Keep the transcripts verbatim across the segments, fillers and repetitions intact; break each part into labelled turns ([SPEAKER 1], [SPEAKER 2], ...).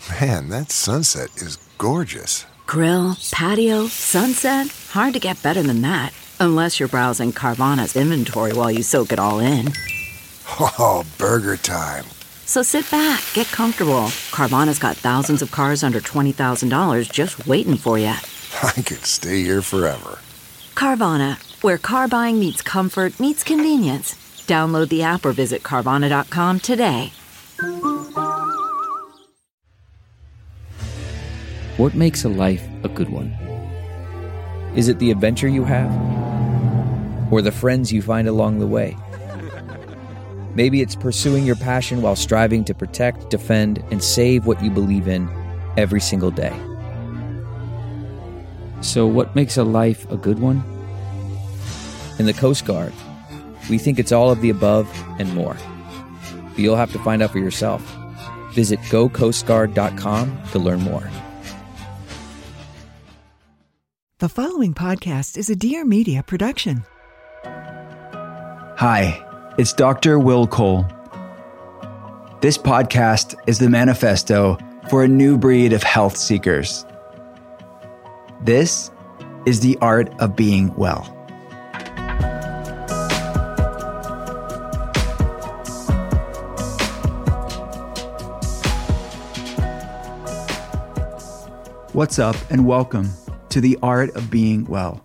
[SPEAKER 1] Man, that sunset is gorgeous.
[SPEAKER 2] Grill, patio, sunset. Hard to get better than that. Unless you're browsing Carvana's inventory while you soak it all in.
[SPEAKER 1] Oh, burger time.
[SPEAKER 2] So sit back, get comfortable. Carvana's got thousands of cars under twenty thousand dollars just waiting for you.
[SPEAKER 1] I could stay here forever.
[SPEAKER 2] Carvana, where car buying meets comfort meets convenience. Download the app or visit Carvana dot com today.
[SPEAKER 3] What makes a life a good one? Is it the adventure you have? Or the friends you find along the way? Maybe it's pursuing your passion while striving to protect, defend, and save what you believe in every single day. So what makes a life a good one? In the Coast Guard, we think it's all of the above and more. But you'll have to find out for yourself. Visit go coast guard dot com to learn more.
[SPEAKER 4] The following podcast is a Dear Media production.
[SPEAKER 5] Hi, it's Doctor Will Cole. This podcast is the manifesto for a new breed of health seekers. This is the art of being well. What's up, and welcome to the art of being well.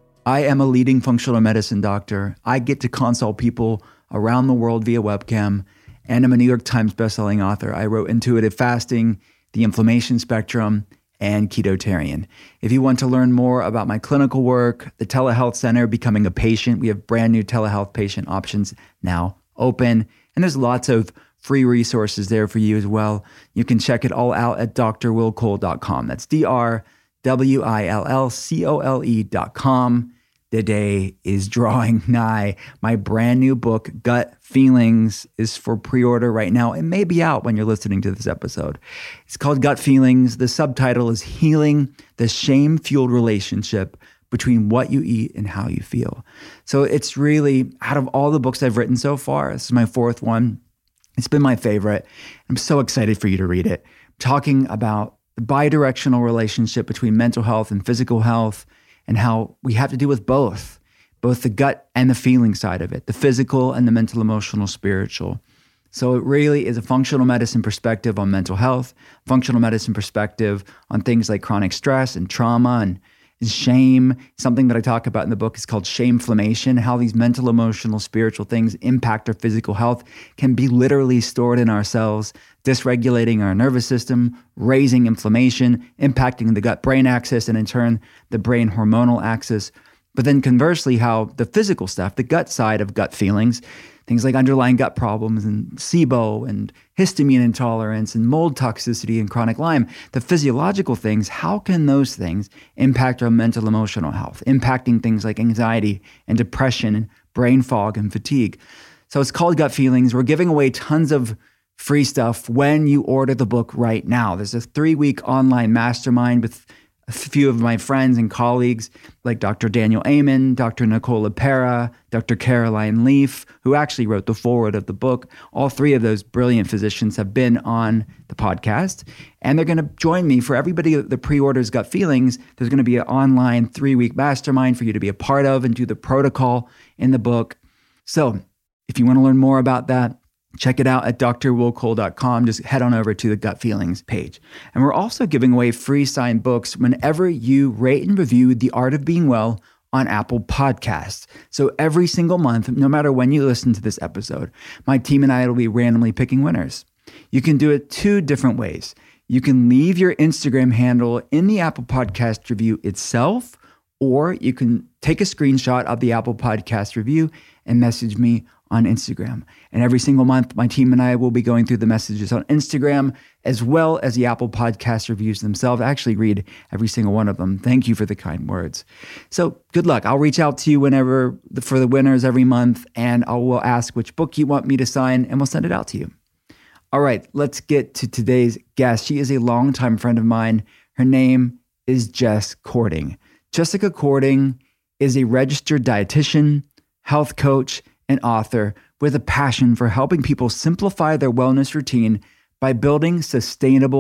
[SPEAKER 5] I am a leading functional medicine doctor. I get to consult people around the world via webcam, and I'm a New York Times bestselling author. I wrote Intuitive Fasting, The Inflammation Spectrum, and Ketotarian. If you want to learn more about my clinical work, the telehealth center, becoming a patient, we have brand new telehealth patient options now open, and there's lots of free resources there for you as well. You can check it all out at d r will cole dot com. That's D R W I L L C O L E dot com. The day is drawing nigh. My brand new book, Gut Feelings, is for pre-order right now. It may be out when you're listening to this episode. It's called Gut Feelings. The subtitle is Healing the Shame-Fueled Relationship Between What You Eat and How You Feel. So it's really, out of all the books I've written so far, this is my fourth one. It's been my favorite. I'm so excited for you to read it. I'm talking about the bidirectional relationship between mental health and physical health, and how we have to deal with both, both the gut and the feeling side of it, the physical and the mental, emotional, spiritual. So it really is a functional medicine perspective on mental health, functional medicine perspective on things like chronic stress and trauma and, and shame. Something that I talk about in the book is called shameflammation, how these mental, emotional, spiritual things impact our physical health, can be literally stored in our cells, dysregulating our nervous system, raising inflammation, impacting the gut-brain axis, and in turn, the brain hormonal axis. But then conversely, how the physical stuff, the gut side of gut feelings, things like underlying gut problems and S I B O and histamine intolerance and mold toxicity and chronic Lyme, the physiological things, how can those things impact our mental, emotional health, impacting things like anxiety and depression and brain fog and fatigue? So it's called Gut Feelings. We're giving away tons of free stuff when you order the book right now. There's a three-week online mastermind with a few of my friends and colleagues like Doctor Daniel Amen, Doctor Nicole LePera, Doctor Caroline Leaf, who actually wrote the foreword of the book. All three of those brilliant physicians have been on the podcast, and they're going to join me for everybody that pre-orders Gut Feelings. There's going to be an online three-week mastermind for you to be a part of and do the protocol in the book. So if you want to learn more about that, check it out at d r will cole dot com. Just head on over to the Gut Feelings page. And we're also giving away free signed books whenever you rate and review The Art of Being Well on Apple Podcasts. So every single month, no matter when you listen to this episode, my team and I will be randomly picking winners. You can do it two different ways. You can leave your Instagram handle in the Apple Podcast review itself, or you can take a screenshot of the Apple Podcast review and message me on Instagram. And every single month, my team and I will be going through the messages on Instagram as well as the Apple Podcast reviews themselves. I actually read every single one of them. Thank you for the kind words. So good luck. I'll reach out to you whenever for the winners every month, and I will ask which book you want me to sign, and we'll send it out to you. All right, let's get to today's guest. She is a longtime friend of mine. Her name is Jess Cording. Jessica Cording is a registered dietitian, health coach, and author with a passion for helping people simplify their wellness routine by building sustainable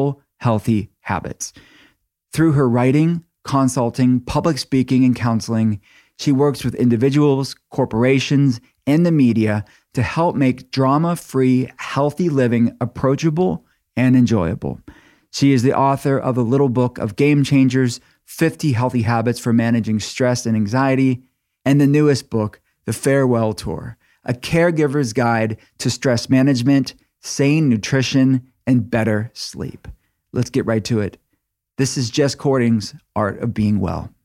[SPEAKER 5] Healthy Habits. Through her writing, consulting, public speaking, and counseling, she works with individuals, corporations, and the media to help make drama-free, healthy living approachable and enjoyable. She is the author of the little book of Game Changers, fifty Healthy Habits for Managing Stress and Anxiety, and the newest book, The Farewell Tour, a caregiver's guide to stress management, sane nutrition, and better sleep. Let's get right to it. This is Jess Cording's Art of Being Well.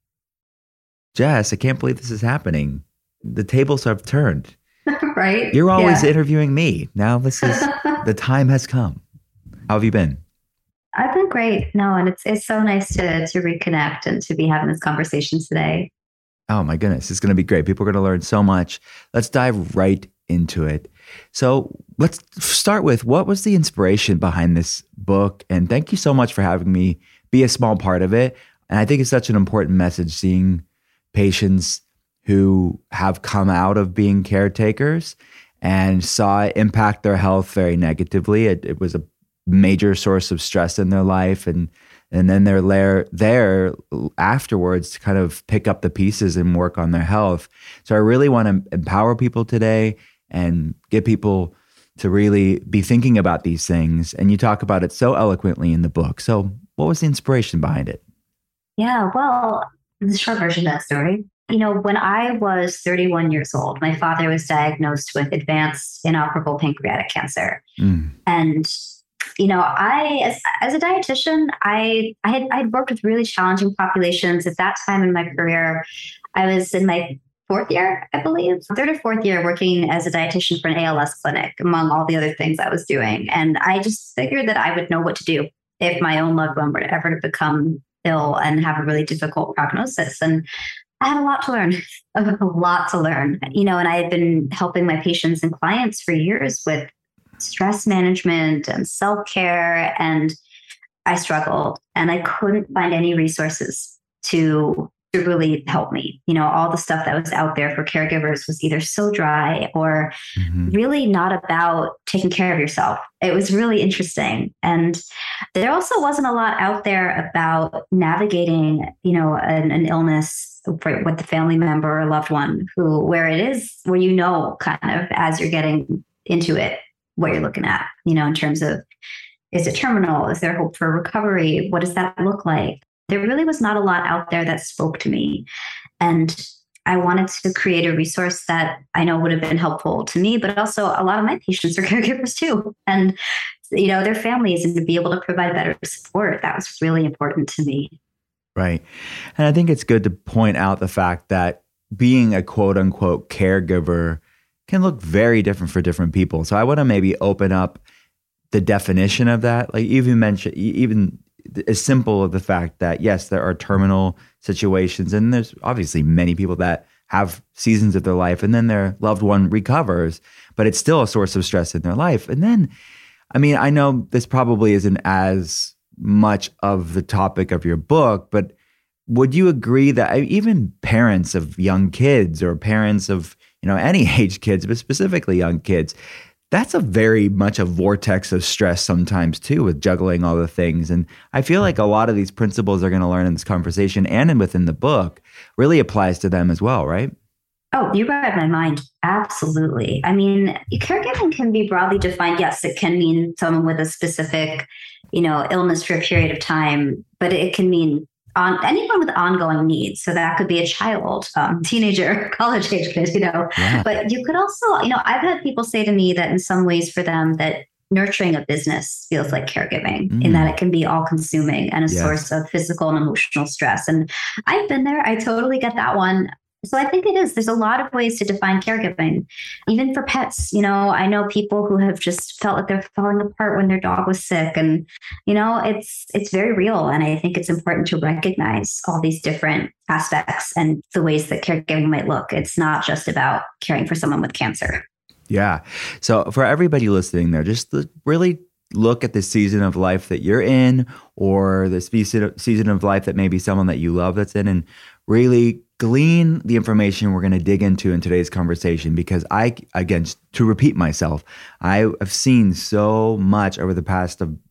[SPEAKER 3] Jess, I can't believe this is happening. The tables have turned.
[SPEAKER 6] Right?
[SPEAKER 3] You're always
[SPEAKER 6] yeah.
[SPEAKER 3] interviewing me. Now this is, the time has come. How have you been?
[SPEAKER 6] I've been great. No, and it's it's so nice to to reconnect and to be having this conversation today.
[SPEAKER 3] Oh my goodness, it's going to be great. People are going to learn so much. Let's dive right into it. So let's start with, what was the inspiration behind this book? And thank you so much for having me be a small part of it. And I think it's such an important message, seeing patients who have come out of being caretakers and saw it impact their health very negatively. It, it was a major source of stress in their life, and and then they're there, there afterwards to kind of pick up the pieces and work on their health. So I really want to empower people today and get people to really be thinking about these things. And you talk about it so eloquently in the book. So what was the inspiration behind it?
[SPEAKER 6] Yeah, well, the short version of that story. You know, when I was thirty-one years old, my father was diagnosed with advanced inoperable pancreatic cancer. Mm. And you know, I, as, as a dietitian, I, I had, I had worked with really challenging populations at that time in my career. I was in my fourth year, I believe, third or fourth year working as a dietitian for an A L S clinic, among all the other things I was doing. And I just figured that I would know what to do if my own loved one were to ever to become ill and have a really difficult prognosis. And I had a lot to learn, a lot to learn, you know, and I had been helping my patients and clients for years with stress management and self-care, and I struggled and I couldn't find any resources to, to really help me. You know, all the stuff that was out there for caregivers was either so dry or mm-hmm. really not about taking care of yourself. It was really interesting. And there also wasn't a lot out there about navigating, you know, an, an illness for, with the family member or loved one who, where it is, where you know, kind of as you're getting into it, what you're looking at, you know, in terms of, is it terminal? Is there hope for recovery? What does that look like? There really was not a lot out there that spoke to me. And I wanted to create a resource that I know would have been helpful to me, but also a lot of my patients are caregivers too. And, you know, their families, and to be able to provide better support, that was really important to me.
[SPEAKER 3] Right. And I think it's good to point out the fact that being a quote unquote caregiver can look very different for different people. So I want to maybe open up the definition of that. Like even mention, even as simple as the fact that, yes, there are terminal situations, and there's obviously many people that have seasons of their life and then their loved one recovers, but it's still a source of stress in their life. And then, I mean, I know this probably isn't as much of the topic of your book, but would you agree that even parents of young kids or parents of, you know, any age kids, but specifically young kids, that's a very much a vortex of stress sometimes too, with juggling all the things. And I feel like a lot of these principles they're going to learn in this conversation and within the book really applies to them as well, right?
[SPEAKER 6] Oh, you read my mind. Absolutely. I mean, caregiving can be broadly defined. Yes, it can mean someone with a specific, you know, illness for a period of time, but it can mean on anyone with ongoing needs. So that could be a child, um, teenager, college age kid, you know, yeah. But you could also, you know, I've had people say to me that in some ways for them that nurturing a business feels like caregiving mm. in that it can be all consuming and a yes. source of physical and emotional stress. And I've been there. I totally get that one. So I think it is. There's a lot of ways to define caregiving, even for pets. You know, I know people who have just felt like they're falling apart when their dog was sick. And, you know, it's it's very real. And I think it's important to recognize all these different aspects and the ways that caregiving might look. It's not just about caring for someone with cancer.
[SPEAKER 3] Yeah. So for everybody listening there, just really look at the season of life that you're in, or the season of life that maybe someone that you love that's in, and really glean the information we're going to dig into in today's conversation. Because I, again, to repeat myself, I have seen so much over the past of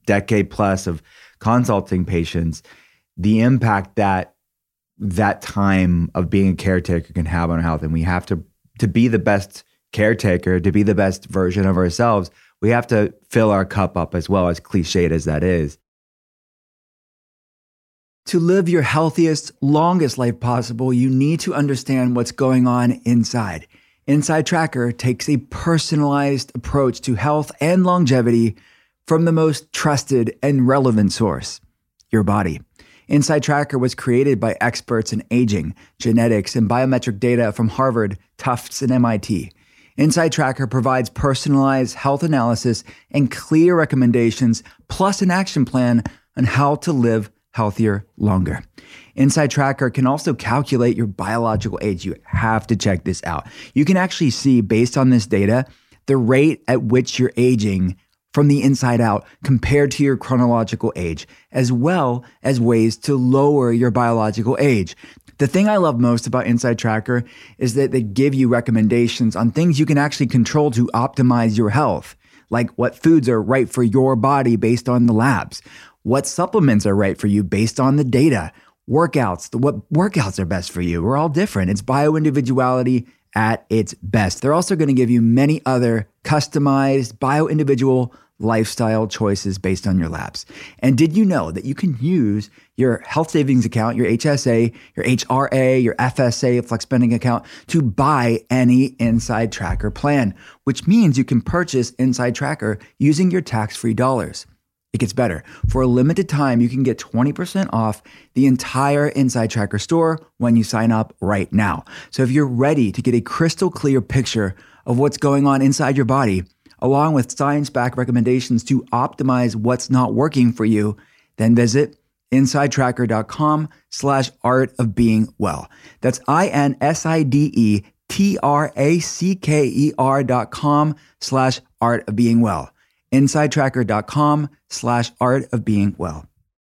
[SPEAKER 5] decade plus of consulting patients, the impact that that time of being a caretaker can have on health. And we have to, to be the best caretaker, to be the best version of ourselves, we have to fill our cup up as well, as cliched as that is. To live your healthiest, longest life possible, you need to understand what's going on inside. Inside Tracker takes a personalized approach to health and longevity from the most trusted and relevant source, your body. Inside Tracker was created by experts in aging, genetics, and biometric data from Harvard, Tufts, and M I T. Inside Tracker provides personalized health analysis and clear recommendations, plus an action plan on how to live healthier longer. Inside Tracker can also calculate your biological age. You have to check this out. You can actually see, based on this data, the rate at which you're aging from the inside out compared to your chronological age, as well as ways to lower your biological age. The thing I love most about Inside Tracker is that they give you recommendations on things you can actually control to optimize your health, like what foods are right for your body based on the labs, what supplements are right for you based on the data, workouts, the, what workouts are best for you. We're all different. It's bio-individuality at its best. They're also going to give you many other customized bio-individual lifestyle choices based on your labs. And did you know that you can use your health savings account, your H S A, your H R A, your F S A, flex spending account to buy any Inside Tracker plan, which means you can purchase Inside Tracker using your tax-free dollars. It gets better. For a limited time, you can get twenty percent off the entire Inside Tracker store when you sign up right now. So if you're ready to get a crystal clear picture of what's going on inside your body, along with science-backed recommendations to optimize what's not working for you, then visit insidetracker.com slash art of being well. That's I-N-S-I-D-E-T-R-A-C-K-E-R dot com slash art of being well. insidetracker.com slash art of being well.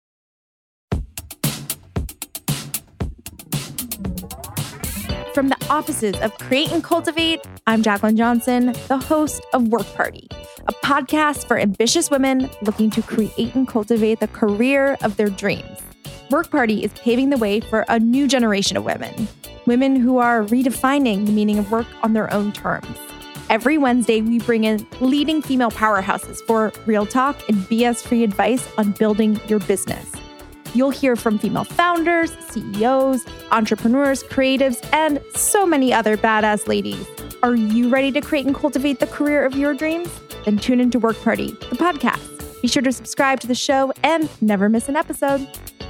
[SPEAKER 7] From the offices of Create and Cultivate, I'm Jacqueline Johnson, the host of Work Party, a podcast for ambitious women looking to create and cultivate the career of their dreams. Work Party is paving the way for a new generation of women, women who are redefining the meaning of work on their own terms. Every Wednesday, we bring in leading female powerhouses for real talk and B S-free advice on building your business. You'll hear from female founders, C E Os, entrepreneurs, creatives, and so many other badass ladies. Are you ready to create and cultivate the career of your dreams? Then tune into Work Party, the podcast. Be sure to subscribe to the show and never miss an episode.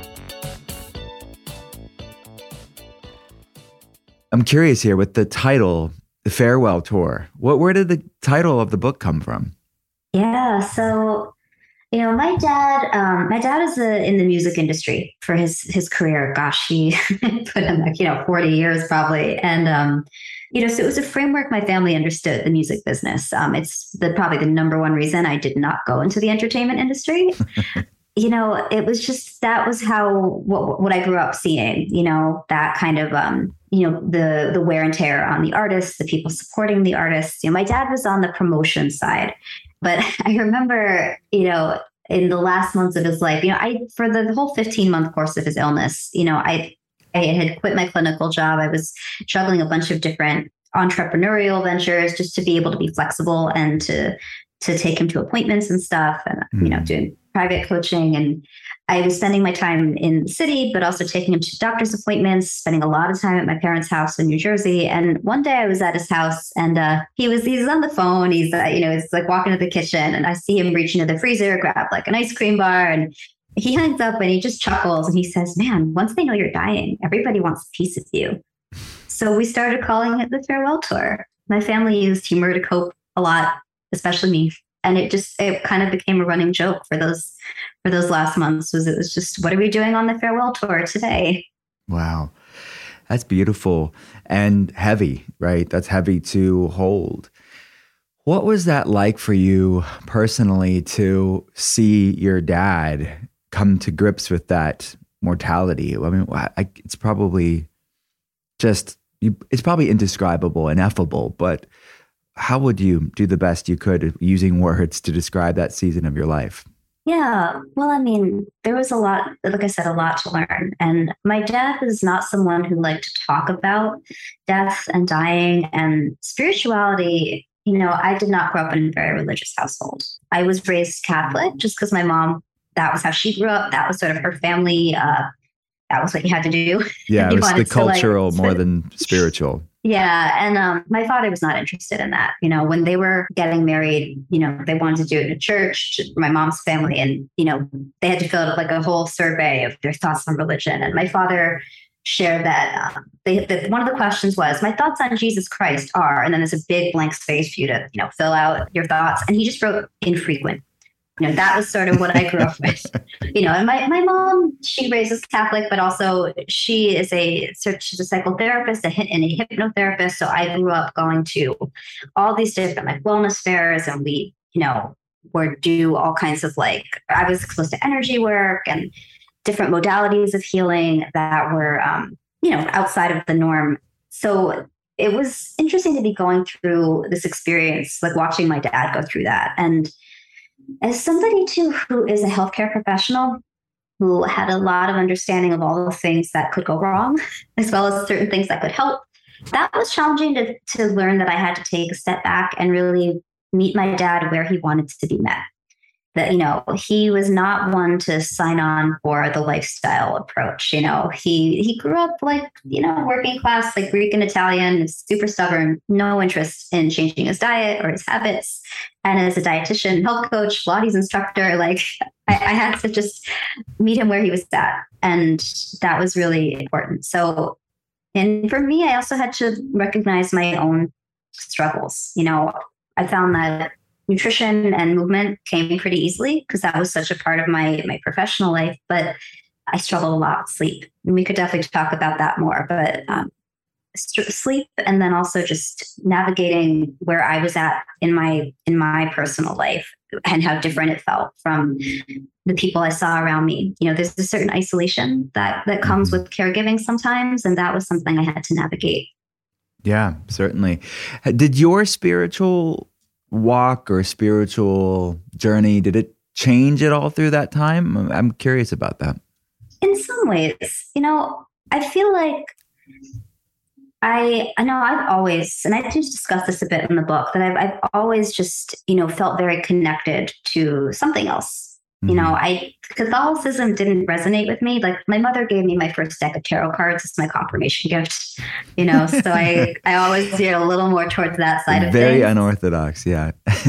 [SPEAKER 5] I'm curious here with the title, The Farewell Tour. What, where did the title of the book come from?
[SPEAKER 6] Yeah, so, you know, my dad, um, my dad is a, in the music industry for his his career. Gosh, he put in like, you know, forty years probably. And, um, you know, so it was a framework my family understood, the music business. Um, it's the probably the number one reason I did not go into the entertainment industry. You know, it was just, that was how, what, what I grew up seeing, you know, that kind of, um, you know, the the wear and tear on the artists, the people supporting the artists. You know, my dad was on the promotion side, but I remember, you know, in the last months of his life, you know, I, for the whole fifteen month course of his illness, you know, I, I had quit my clinical job. I was juggling a bunch of different entrepreneurial ventures just to be able to be flexible and to, to take him to appointments and stuff and, mm. you know, doing private coaching. And I was spending my time in the city, but also taking him to doctor's appointments, spending a lot of time at my parents' house in New Jersey. And one day I was at his house and uh, he was, he's on the phone. He's, uh, you know, he's like walking to the kitchen and I see him reach into the freezer, grab like an ice cream bar. And he hangs up and he just chuckles and he says, man, once they know you're dying, everybody wants a piece of you. So we started calling it the Farewell Tour. My family used humor to cope a lot, especially me. And it just, it kind of became a running joke for those, for those last months was it was just, what are we doing on the Farewell Tour today?
[SPEAKER 5] Wow. That's beautiful and heavy, right? That's heavy to hold. What was that like for you personally to see your dad come to grips with that mortality? I mean, I, it's probably just, you, it's probably indescribable, ineffable, but how would you do the best you could using words to describe that season of your life?
[SPEAKER 6] Yeah. Well, I mean, there was a lot, like I said, a lot to learn. And my dad was not someone who liked to talk about death and dying and spirituality. You know, I did not grow up in a very religious household. I was raised Catholic just because my mom, that was how she grew up. That was sort of her family. Uh, that was what you had to do.
[SPEAKER 5] Yeah, it was the cultural
[SPEAKER 6] like,
[SPEAKER 5] more than spiritual.
[SPEAKER 6] Yeah. And um, my father was not interested in that. You know, when they were getting married, you know, they wanted to do it in a church, my mom's family. And, you know, they had to fill out like a whole survey of their thoughts on religion. And my father shared that, um, they, that one of the questions was, my thoughts on Jesus Christ are, and then there's a big blank space for you to, you know, fill out your thoughts. And he just wrote infrequent. You know, that was sort of what I grew up with, you know, and my, my mom, she raised us Catholic, but also she is a, so she's a psychotherapist a, and a hypnotherapist. So I grew up going to all these different like wellness fairs, and we, you know, would do all kinds of like, I was exposed to energy work and different modalities of healing that were, um, you know, outside of the norm. So it was interesting to be going through this experience, like watching my dad go through that. And as somebody too who is a healthcare professional who had a lot of understanding of all the things that could go wrong, as well as certain things that could help, that was challenging to, to learn that I had to take a step back and really meet my dad where he wanted to be met. That, you know, he was not one to sign on for the lifestyle approach. You know, he he grew up like, you know, working class, like Greek and Italian, super stubborn, no interest in changing his diet or his habits. And as a dietitian, health coach, Pilates instructor, like I, I had to just meet him where he was at. And that was really important. So, and for me, I also had to recognize my own struggles. You know, I found that nutrition and movement came pretty easily because that was such a part of my my professional life, but I struggle a lot with sleep. And we could definitely talk about that more, but um, st- sleep and then also just navigating where I was at in my in my personal life and how different it felt from the people I saw around me. You know, there's a certain isolation that that comes with caregiving sometimes, and that was something I had to navigate.
[SPEAKER 5] Yeah, certainly. Did your spiritual walk or spiritual journey, did it change at all through that time? I'm curious about that.
[SPEAKER 6] In some ways, you know, I feel like I I know I've always, and I do discuss this a bit in the book, that I've, I've always just, you know, felt very connected to something else. Mm-hmm. You know, I Catholicism didn't resonate with me. Like my mother gave me my first deck of tarot cards as my confirmation gift, you know, so I, I always veered a little more towards that side of
[SPEAKER 5] Very
[SPEAKER 6] things.
[SPEAKER 5] Very unorthodox, yeah.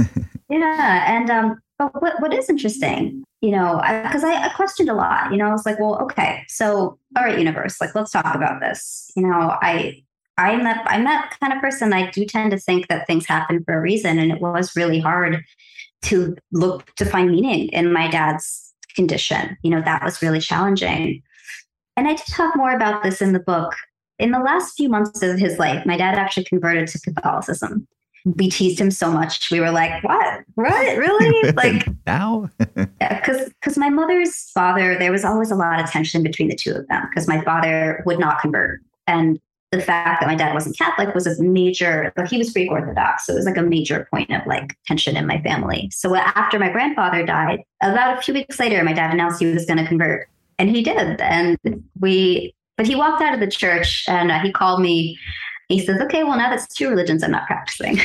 [SPEAKER 6] Yeah. And um, but what, what is interesting, you know, because I, I, I questioned a lot, you know, I was like, well, okay, so all right, universe, like, let's talk about this. You know, I, I'm that, I'm that kind of person. I do tend to think that things happen for a reason. And it was really hard to look to find meaning in my dad's condition. You know, that was really challenging. And I did talk more about this in the book. In the last few months of his life, my dad actually converted to Catholicism. We teased him so much. We were like, what? What? Really? Like
[SPEAKER 5] now?
[SPEAKER 6] Yeah, because because my mother's father, there was always a lot of tension between the two of them because my father would not convert. And the fact that my dad wasn't Catholic was a major, like he was Greek Orthodox. So it was like a major point of like tension in my family. So after my grandfather died, about a few weeks later, my dad announced he was going to convert. And he did. And we, but he walked out of the church and uh, he called me. He says, okay, well, now that's two religions I'm not practicing.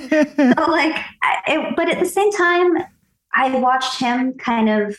[SPEAKER 6] So like, I, it, but at the same time, I watched him kind of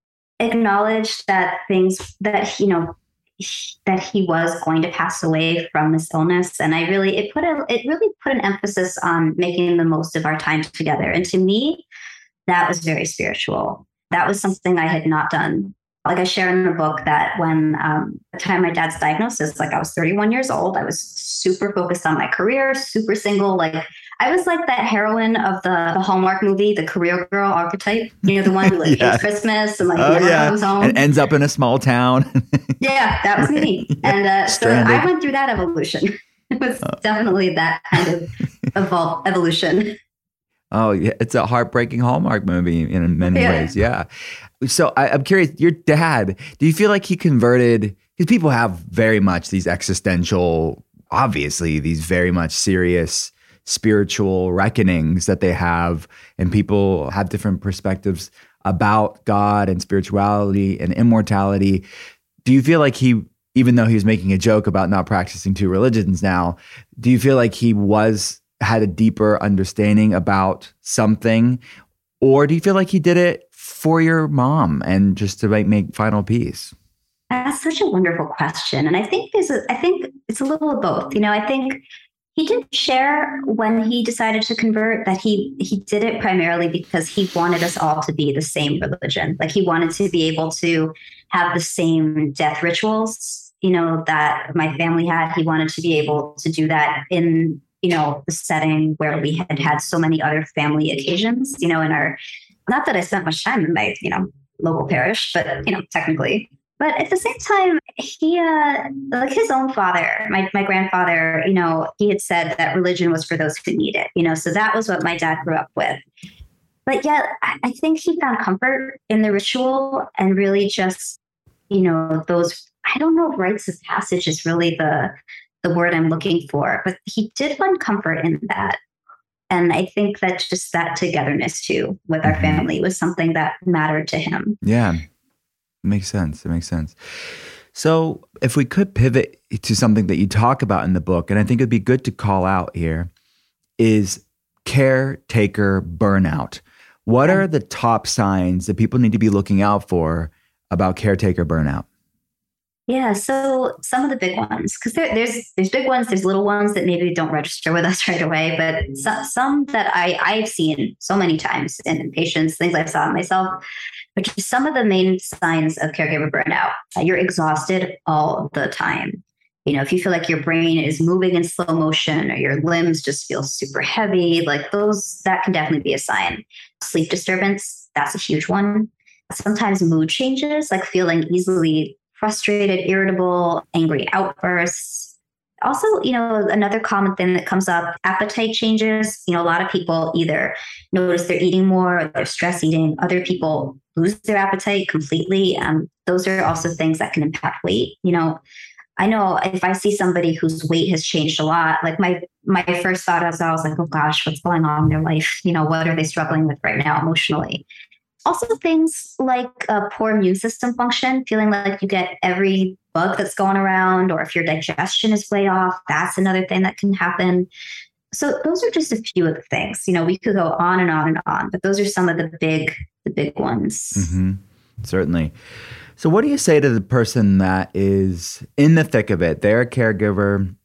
[SPEAKER 6] acknowledge that things that, you know, that he was going to pass away from this illness. And I really, it put a, it really put an emphasis on making the most of our time together. And to me, that was very spiritual. That was something I had not done. Like I share in the book that when um, the time my dad's diagnosis, like I was thirty-one years old, I was super focused on my career, super single. Like I was like that heroine of the, the Hallmark movie, the career girl archetype, you know, the one who like yeah. hates Christmas and like oh, never yeah. comes home.
[SPEAKER 5] And ends up in a small town.
[SPEAKER 6] Yeah, that was me. yeah. And uh, so I went through that evolution. It was oh. definitely that kind of evol- evolution.
[SPEAKER 5] Oh, yeah. It's a heartbreaking Hallmark movie in many yeah. ways. Yeah. So I, I'm curious, your dad, do you feel like he converted? Because people have very much these existential, obviously, these very much serious spiritual reckonings that they have, and people have different perspectives about God and spirituality and immortality. Do you feel like he, even though he was making a joke about not practicing two religions now, do you feel like he was had a deeper understanding about something? Or do you feel like he did it for your mom and just to make, make final peace?
[SPEAKER 6] That's such a wonderful question. And I think there's a, I think it's a little of both. You know, I think he didn't share when he decided to convert that he he did it primarily because he wanted us all to be the same religion. Like he wanted to be able to have the same death rituals, you know, that my family had. He wanted to be able to do that in, you know, the setting where we had had so many other family occasions, you know, in our, not that I spent much time in my, you know, local parish, but, you know, technically. But at the same time, he, uh, like his own father, my, my grandfather, you know, he had said that religion was for those who need it, you know, so that was what my dad grew up with. But yet, I think he found comfort in the ritual and really just, you know, those, I don't know if rites of passage is really the, the word I'm looking for, but he did find comfort in that. And I think that just that togetherness too with our family was something that mattered to him.
[SPEAKER 5] Yeah. It makes sense. It makes sense. So if we could pivot to something that you talk about in the book, and I think it'd be good to call out here, is caretaker burnout. What are the top signs that people need to be looking out for about caretaker burnout?
[SPEAKER 6] Yeah, so some of the big ones, because there, there's there's big ones, there's little ones that maybe don't register with us right away, but so, some that I, I've seen so many times in patients, things I saw in myself, but just some of the main signs of caregiver burnout. Uh, you're exhausted all the time. You know, if you feel like your brain is moving in slow motion or your limbs just feel super heavy, like those, that can definitely be a sign. Sleep disturbance, that's a huge one. Sometimes mood changes, like feeling easily frustrated, irritable, angry outbursts. Also, you know, another common thing that comes up, appetite changes. You know, a lot of people either notice they're eating more, or they're stress eating. Other people lose their appetite completely. Um, those are also things that can impact weight. You know, I know if I see somebody whose weight has changed a lot, like my my first thought as I was like, oh gosh, what's going on in their life? You know, what are they struggling with right now emotionally? Also things like a poor immune system function, feeling like you get every bug that's going around, or if your digestion is way off, that's another thing that can happen. So those are just a few of the things. You know, we could go on and on and on, but those are some of the big, the big ones.
[SPEAKER 5] Mm-hmm. Certainly. So what do you say to the person that is in the thick of it? They're a caregiver,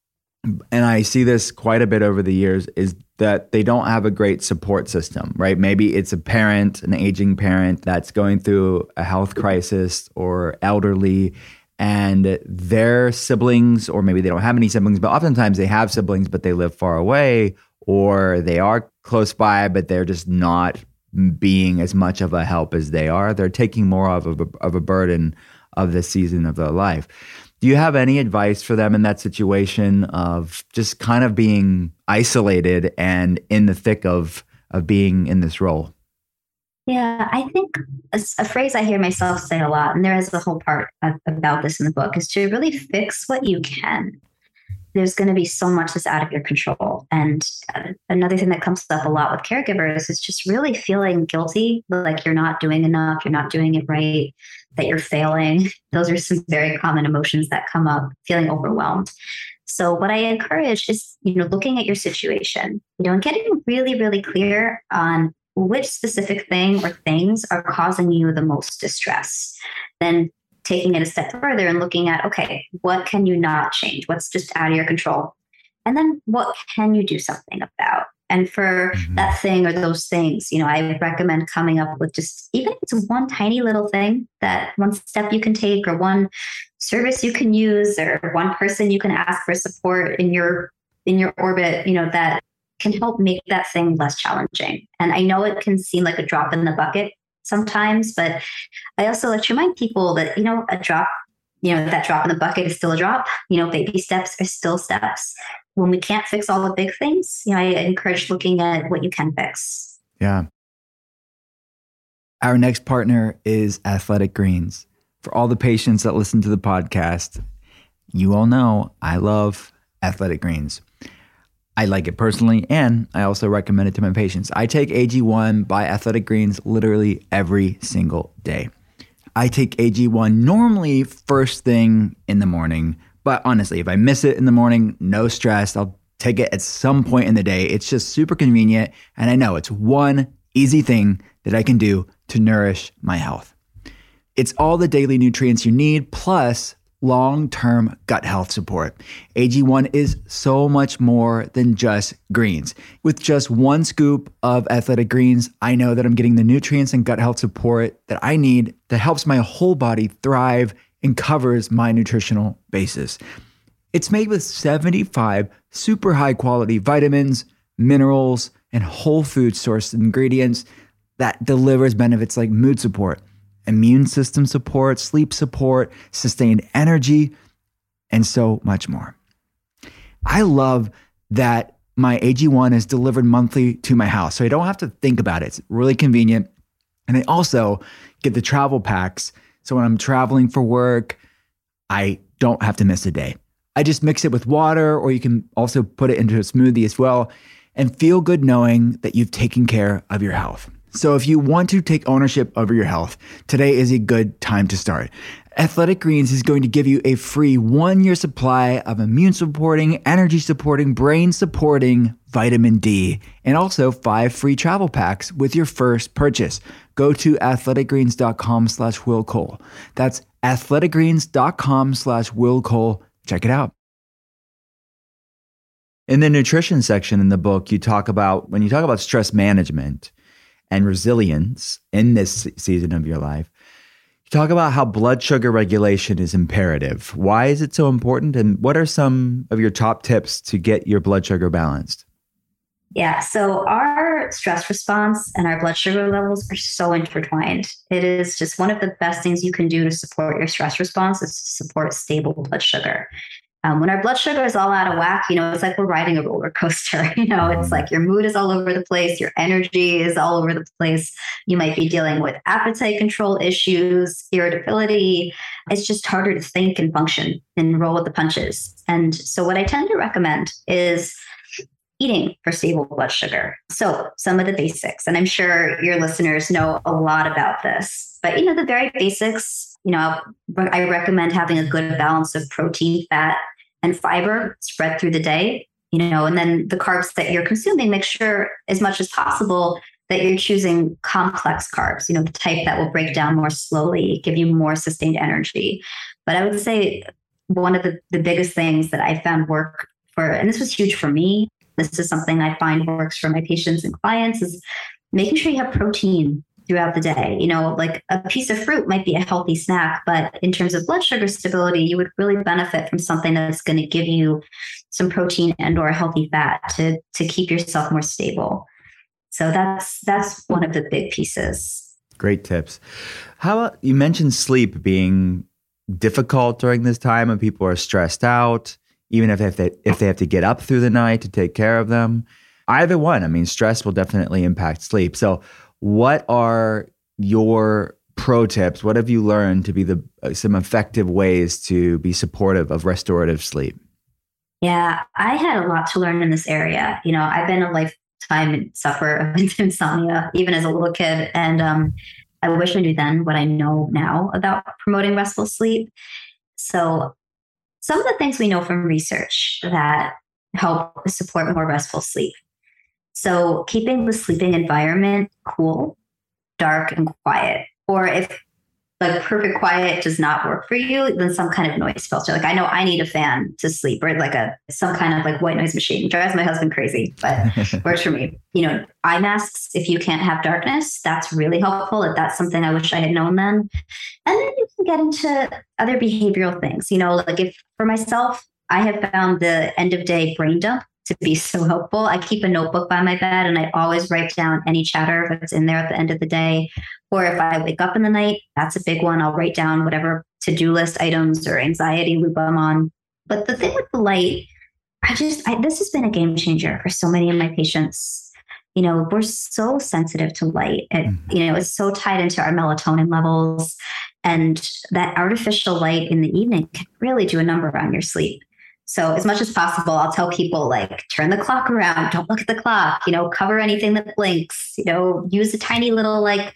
[SPEAKER 5] and I see this quite a bit over the years, is that they don't have a great support system, right? Maybe it's a parent, an aging parent that's going through a health crisis or elderly, and their siblings, or maybe they don't have any siblings, but oftentimes they have siblings, but they live far away, or they are close by, but they're just not being as much of a help as they are. They're taking more of a, of a burden of the season of their life. Do you have any advice for them in that situation of just kind of being isolated and in the thick of of being in this role?
[SPEAKER 6] Yeah, I think a, a phrase I hear myself say a lot, and there is a whole part of, about this in the book, is to really fix what you can. There's going to be so much that's out of your control. And uh, another thing that comes up a lot with caregivers is just really feeling guilty, like you're not doing enough, you're not doing it right, that you're failing. Those are some very common emotions that come up, feeling overwhelmed. So what I encourage is, you know, looking at your situation, you know, and getting really, really clear on which specific thing or things are causing you the most distress. Then taking it a step further and looking at, okay, what can you not change? What's just out of your control? And then what can you do something about? And for mm-hmm. that thing or those things, you know, I recommend coming up with just, even if it's one tiny little thing, that one step you can take, or one service you can use, or one person you can ask for support in your, in your orbit, you know, that can help make that thing less challenging. And I know it can seem like a drop in the bucket sometimes, but I also like to remind people that, you know, a drop, you know, that drop in the bucket is still a drop. You know, baby steps are still steps. When we can't fix all the big things, you know, I encourage looking at what you can fix.
[SPEAKER 5] Yeah. Our next partner is Athletic Greens. For all the patients that listen to the podcast, you all know I love Athletic Greens. I like it personally, and I also recommend it to my patients. I take A G one by Athletic Greens literally every single day. I take A G one normally first thing in the morning, but honestly, if I miss it in the morning, no stress. I'll take it at some point in the day. It's just super convenient, and I know it's one easy thing that I can do to nourish my health. It's all the daily nutrients you need, plus long-term gut health support. A G one is so much more than just greens. With just one scoop of Athletic Greens, I know that I'm getting the nutrients and gut health support that I need that helps my whole body thrive and covers my nutritional basis. It's made with seventy-five super high quality vitamins, minerals, and whole food sourced ingredients that delivers benefits like mood support, immune system support, sleep support, sustained energy, and so much more. I love that my A G one is delivered monthly to my house, so I don't have to think about it. It's really convenient. And I also get the travel packs, so when I'm traveling for work, I don't have to miss a day. I just mix it with water, or you can also put it into a smoothie as well, and feel good knowing that you've taken care of your health. So if you want to take ownership over your health, today is a good time to start. Athletic Greens is going to give you a free one-year supply of immune-supporting, energy-supporting, brain-supporting vitamin D, and also five free travel packs with your first purchase. Go to athleticgreens.com slash Will Cole. That's athleticgreens.com slash Will Cole. Check it out. In the nutrition section in the book, you talk about, when you talk about stress management and resilience in this season of your life, you talk about how blood sugar regulation is imperative. Why is it so important? And what are some of your top tips to get your blood sugar balanced?
[SPEAKER 6] Yeah, so our stress response and our blood sugar levels are so intertwined. It is just one of the best things you can do to support your stress response is to support stable blood sugar. Um, when our blood sugar is all out of whack, you know, it's like we're riding a roller coaster. You know, it's like your mood is all over the place. Your energy is all over the place. You might be dealing with appetite control issues, irritability. It's just harder to think and function and roll with the punches. And so what I tend to recommend is eating for stable blood sugar. So some of the basics, and I'm sure your listeners know a lot about this, but, you know, the very basics, you know, I recommend having a good balance of protein, fat, and fiber spread through the day, you know, and then the carbs that you're consuming, make sure as much as possible that you're choosing complex carbs, you know, the type that will break down more slowly, give you more sustained energy. But I would say one of the, the biggest things that I found work for, and this was huge for me, this is something I find works for my patients and clients, is making sure you have protein throughout the day. You know, like a piece of fruit might be a healthy snack, but in terms of blood sugar stability, you would really benefit from something that's going to give you some protein and or a healthy fat to, to keep yourself more stable. So that's, that's one of the big pieces.
[SPEAKER 5] Great tips. How about, you mentioned sleep being difficult during this time when people are stressed out, even if they, if they have to get up through the night to take care of them. Either one, I mean, stress will definitely impact sleep. So what are your pro tips? What have you learned to be the uh, some effective ways to be supportive of restorative sleep?
[SPEAKER 6] Yeah, I had a lot to learn in this area. You know, I've been a lifetime sufferer of insomnia, even as a little kid. And um, I wish I knew then what I know now about promoting restful sleep. So some of the things we know from research that help support more restful sleep. So keeping the sleeping environment cool, dark, and quiet. Or if like perfect quiet does not work for you, then some kind of noise filter. Like I know I need a fan to sleep, or like a some kind of like white noise machine. It drives my husband crazy, but works for me. You know, eye masks, if you can't have darkness, that's really helpful. If that's something I wish I had known then. And then you can get into other behavioral things. You know, like if for myself, I have found the end of day brain dump to be so helpful. I keep a notebook by my bed and I always write down any chatter that's in there at the end of the day. Or if I wake up in the night, that's a big one. I'll write down whatever to-do list items or anxiety loop I'm on. But the thing with the light, I just, I, this has been a game changer for so many of my patients. You know, we're so sensitive to light. It, mm-hmm. You know, it's so tied into our melatonin levels, and that artificial light in the evening can really do a number on your sleep. So as much as possible, I'll tell people like, turn the clock around, don't look at the clock, you know, cover anything that blinks, you know, use a tiny little like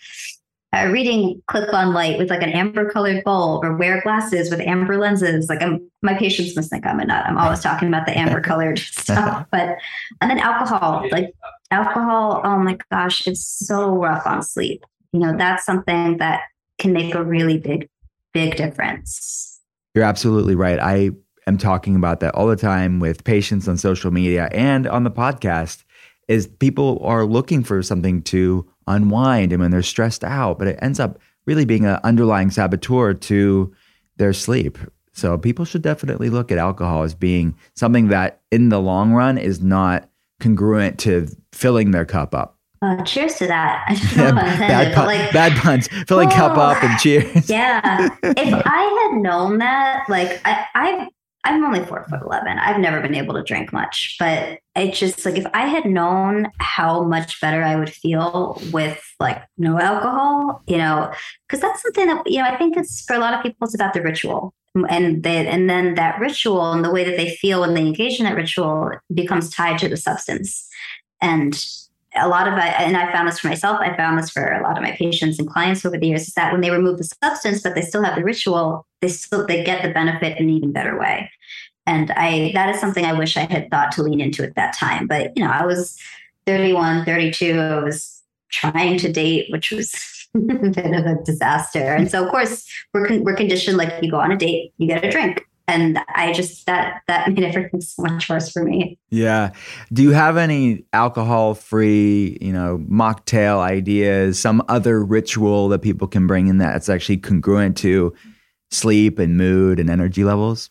[SPEAKER 6] a reading clip-on light with like an amber colored bulb, or wear glasses with amber lenses. Like I'm, my patients must think I'm a nut. I'm always talking about the amber colored stuff, but, and then alcohol, like alcohol. Oh my gosh, it's so rough on sleep. You know, that's something that can make a really big, big difference.
[SPEAKER 5] You're absolutely right. I am talking about that all the time with patients on social media and on the podcast, is people are looking for something to unwind and when they're stressed out, but it ends up really being an underlying saboteur to their sleep. So people should definitely look at alcohol as being something that in the long run is not congruent to filling their cup up.
[SPEAKER 6] Uh, cheers to that. I don't know if I intended,
[SPEAKER 5] bad, pun-
[SPEAKER 6] but like,
[SPEAKER 5] bad puns. Filling
[SPEAKER 6] oh,
[SPEAKER 5] cup up and cheers.
[SPEAKER 6] Yeah. If I had known that, like I, I, I'm only four foot eleven. I've never been able to drink much, but it's just like if I had known how much better I would feel with like no alcohol, you know, because that's something that, you know, I think it's for a lot of people, it's about the ritual. And they, and then that ritual and the way that they feel when they engage in that ritual becomes tied to the substance. And a lot of, and I found this for myself, I found this for a lot of my patients and clients over the years, is that when they remove the substance, but they still have the ritual, they still, they get the benefit in an even better way. And I, that is something I wish I had thought to lean into at that time. But, you know, I was thirty-one, thirty-two, I was trying to date, which was a bit of a disaster. And so of course we're, con- we're conditioned, like you go on a date, you get a drink. And I just, that, that made everything so much worse for me.
[SPEAKER 5] Yeah. Do you have any alcohol-free, you know, mocktail ideas, some other ritual that people can bring in that's actually congruent to sleep and mood and energy levels?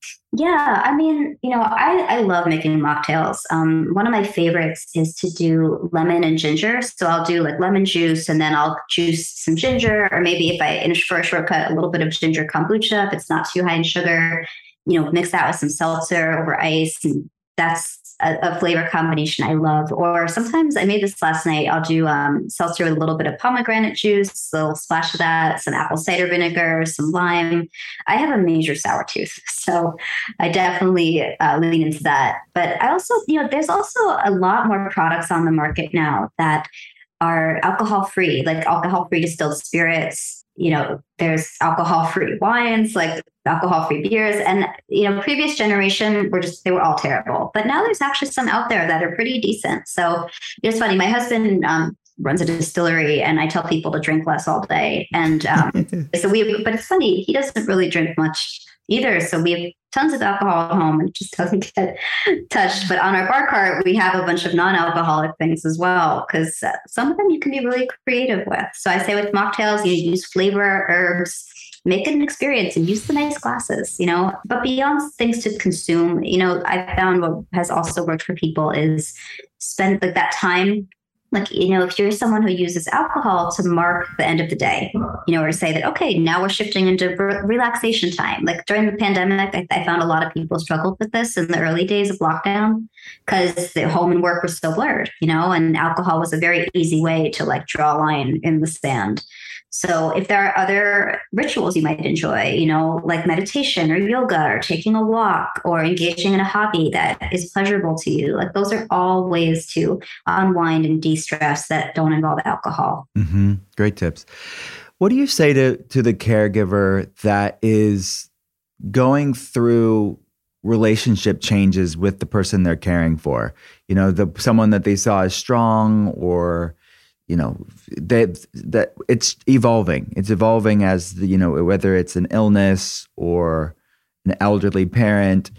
[SPEAKER 6] Yeah, I mean, you know, I, I love making mocktails. Um, one of my favorites is to do lemon and ginger. So I'll do like lemon juice and then I'll juice some ginger, or maybe if I, in a, for a shortcut, a little bit of ginger kombucha, if it's not too high in sugar, you know, mix that with some seltzer over ice. And that's a, a flavor combination I love. Or sometimes I made this last night. I'll do um, seltzer with a little bit of pomegranate juice, a little splash of that, some apple cider vinegar, some lime. I have a major sour tooth, so I definitely uh, lean into that. But I also, you know, there's also a lot more products on the market now that are alcohol-free, like alcohol-free distilled spirits. You know, there's alcohol-free wines, like alcohol-free beers. And, you know, previous generation were just, they were all terrible. But now there's actually some out there that are pretty decent. So it's funny. My husband um, runs a distillery and I tell people to drink less all day. And um, so we, but it's funny, he doesn't really drink much either. So we have tons of alcohol at home and it just doesn't get touched. But on our bar cart, we have a bunch of non-alcoholic things as well, because uh, some of them you can be really creative with. So I say with mocktails, you use flavor, herbs, make it an experience and use the nice glasses, you know. But beyond things to consume, you know, I found what has also worked for people is spend like that time. Like, you know, if you're someone who uses alcohol to mark the end of the day, you know, or say that, okay, now we're shifting into re- relaxation time. Like during the pandemic, I, I found a lot of people struggled with this in the early days of lockdown because the home and work were so blurred, you know, and alcohol was a very easy way to like draw a line in the sand. So if there are other rituals you might enjoy, you know, like meditation or yoga or taking a walk or engaging in a hobby that is pleasurable to you, like those are all ways to unwind and de-stress that don't involve alcohol.
[SPEAKER 5] Mm-hmm. Great tips. What do you say to, to the caregiver that is going through relationship changes with the person they're caring for? You know, the someone that they saw as strong, or you know, that that it's evolving. It's evolving as the, you know, whether it's an illness or an elderly parent,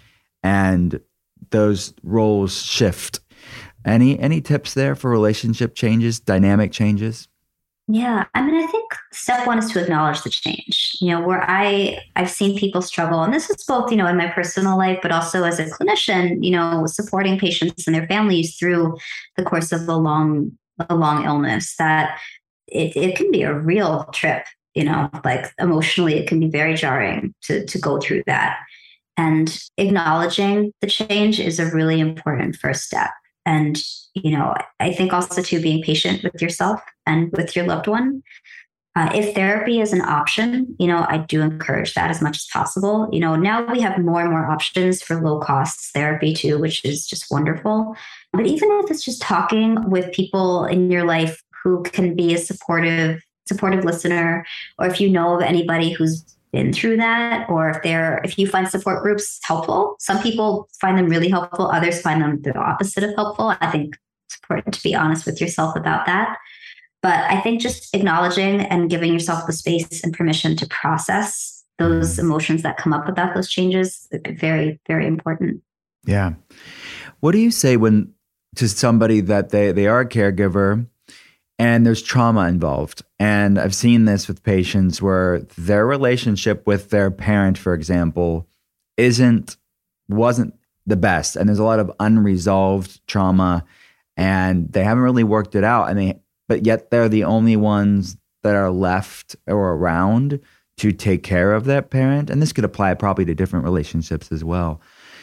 [SPEAKER 5] and those roles shift. Any any tips there for relationship changes, dynamic changes?
[SPEAKER 6] Yeah, I mean, I think step one is to acknowledge the change. You know, where I I've seen people struggle, and this is both, you know, in my personal life, but also as a clinician, you know, supporting patients and their families through the course of a long a long illness, that it, it can be a real trip, you know, like emotionally, it can be very jarring to, to go through that. And acknowledging the change is a really important first step. And, you know, I think also too, being patient with yourself and with your loved one. Uh, if therapy is an option, you know, I do encourage that as much as possible. You know, now we have more and more options for low cost therapy too, which is just wonderful. But even if it's just talking with people in your life who can be a supportive, supportive listener, or if you know of anybody who's been through that, or if they're, if you find support groups helpful, some people find them really helpful, others find them the opposite of helpful. I think it's important to be honest with yourself about that. But I think just acknowledging and giving yourself the space and permission to process those emotions that come up about those changes is very, very important.
[SPEAKER 5] Yeah. What do you say when to somebody that they, they are a caregiver and there's trauma involved? And I've seen this with patients where their relationship with their parent, for example, isn't, wasn't the best. And there's a lot of unresolved trauma and they haven't really worked it out. And they, but yet they're the only ones that are left or around to take care of that parent. And this could apply probably to different relationships as well.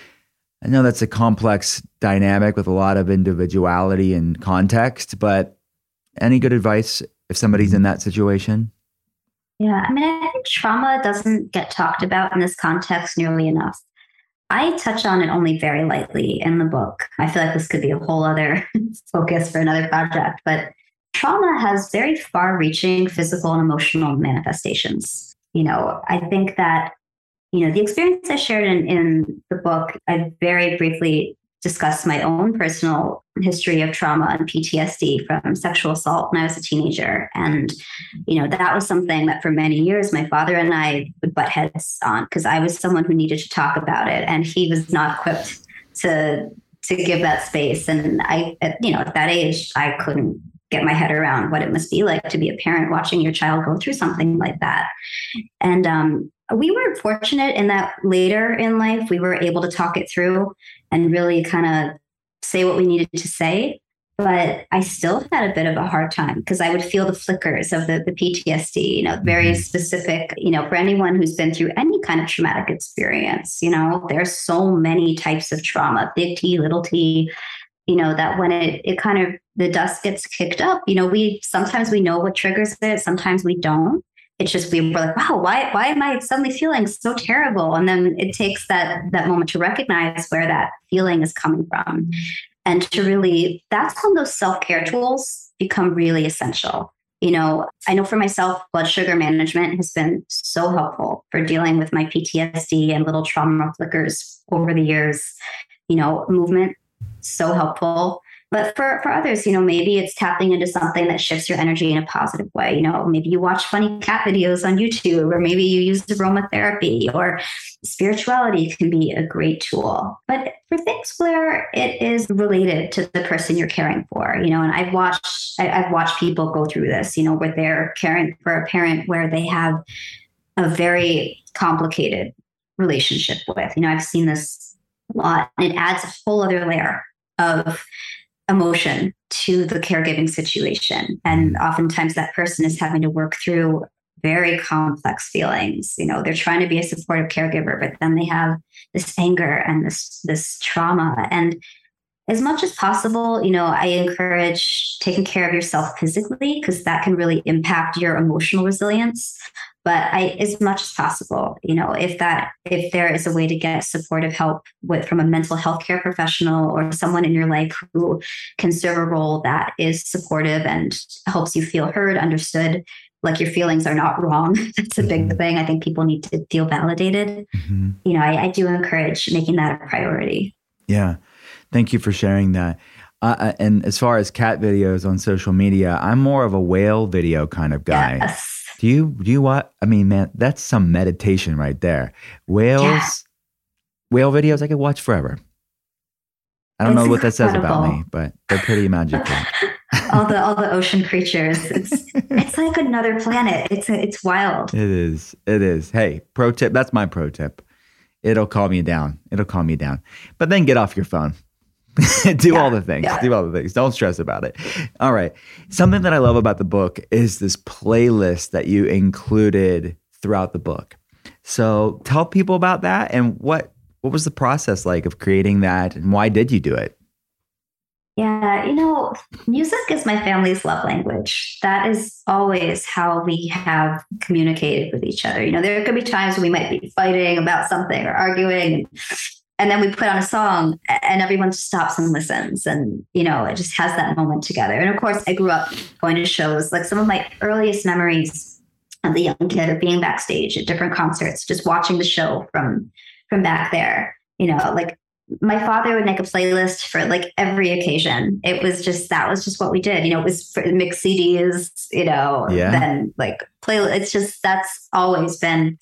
[SPEAKER 5] I know that's a complex dynamic with a lot of individuality and context, but any good advice if somebody's in that situation?
[SPEAKER 6] Yeah, I mean, I think trauma doesn't get talked about in this context nearly enough. I touch on it only very lightly in the book. I feel like this could be a whole other focus for another project, but trauma has very far-reaching physical and emotional manifestations. You know, I think that, you know, the experience I shared in, in the book, I very briefly discussed my own personal history of trauma and P T S D from sexual assault when I was a teenager. And, you know, that was something that for many years, my father and I would butt heads on because I was someone who needed to talk about it. And he was not equipped to, to give that space. And I, at, you know, at that age, I couldn't get my head around what it must be like to be a parent watching your child go through something like that. And um, we were fortunate in that later in life, we were able to talk it through and really kind of say what we needed to say. But I still had a bit of a hard time because I would feel the flickers of the, the P T S D, you know, very specific, you know, for anyone who's been through any kind of traumatic experience, you know, there's so many types of trauma, big T, little t, you know, that when it, it kind of, the dust gets kicked up, you know, we, sometimes we know what triggers it, sometimes we don't. It's just, we were like, wow, why, why am I suddenly feeling so terrible? And then it takes that, that moment to recognize where that feeling is coming from. And to really, that's when those self-care tools become really essential. You know, I know for myself, blood sugar management has been so helpful for dealing with my P T S D and little trauma flickers over the years. You know, movement, so helpful. But for, for others, you know, maybe it's tapping into something that shifts your energy in a positive way. You know, maybe you watch funny cat videos on YouTube, or maybe you use aromatherapy, or spirituality can be a great tool. But for things where it is related to the person you're caring for, you know, and I've watched, I, I've watched people go through this, you know, where they're caring for a parent where they have a very complicated relationship with, you know, I've seen this a lot, and it adds a whole other layer of emotion to the caregiving situation. And oftentimes that person is having to work through very complex feelings. You know, they're trying to be a supportive caregiver, but then they have this anger and this, this trauma. And as much as possible, you know, I encourage taking care of yourself physically, because that can really impact your emotional resilience. But I, as much as possible, you know, if that, if there is a way to get supportive help with from a mental health care professional or someone in your life who can serve a role that is supportive and helps you feel heard, understood, like your feelings are not wrong. That's a big mm-hmm. thing. I think people need to feel validated. Mm-hmm. You know, I, I do encourage making that a priority.
[SPEAKER 5] Yeah. Thank you for sharing that. Uh, and as far as cat videos on social media, I'm more of a whale video kind of guy.
[SPEAKER 6] Yes.
[SPEAKER 5] Do you, do you what? I mean, man, that's some meditation right there. Whales, yeah. whale videos I could watch forever. I don't it's know what that says about me, but they're pretty magical.
[SPEAKER 6] all the, all the ocean creatures. It's, it's like another planet. It's, it's wild.
[SPEAKER 5] It is. It is. Hey, pro tip. That's my pro tip. It'll calm you down. It'll calm you down, but then get off your phone. do yeah, all the things, yeah. do all the things. Don't stress about it. All right. Something that I love about the book is this playlist that you included throughout the book. So tell people about that and what, what was the process like of creating that and why did you do it?
[SPEAKER 6] Yeah, you know, music is my family's love language. That is always how we have communicated with each other. You know, there could be times when we might be fighting about something or arguing, and then we put on a song and everyone stops and listens. And, you know, it just has that moment together. And of course, I grew up going to shows. Like some of my earliest memories of the young kid of being backstage at different concerts, just watching the show from from back there. You know, like my father would make a playlist for like every occasion. It was just, that was just what we did. You know, it was for mixed C Ds, you know,
[SPEAKER 5] yeah.
[SPEAKER 6] then like play. It's just, that's always been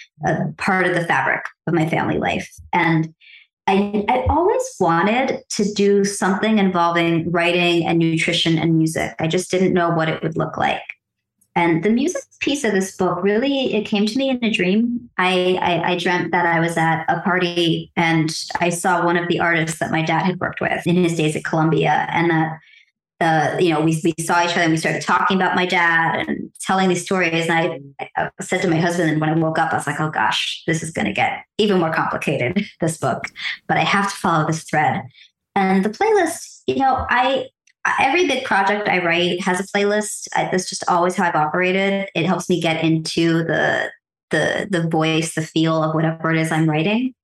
[SPEAKER 6] a part of the fabric of my family life. And I, I always wanted to do something involving writing and nutrition and music. I just didn't know what it would look like. And the music piece of this book, really, it came to me in a dream. I, I, I dreamt that I was at a party and I saw one of the artists that my dad had worked with in his days at Columbia. And that, uh, you know, we, we saw each other and we started talking about my dad and telling these stories. And I, I said to my husband, and when I woke up, I was like, oh gosh, this is going to get even more complicated, this book. But I have to follow this thread. And the playlist, you know, I... every big project I write has a playlist. I, that's just always how I've operated. It helps me get into the the the voice, the feel of whatever it is I'm writing.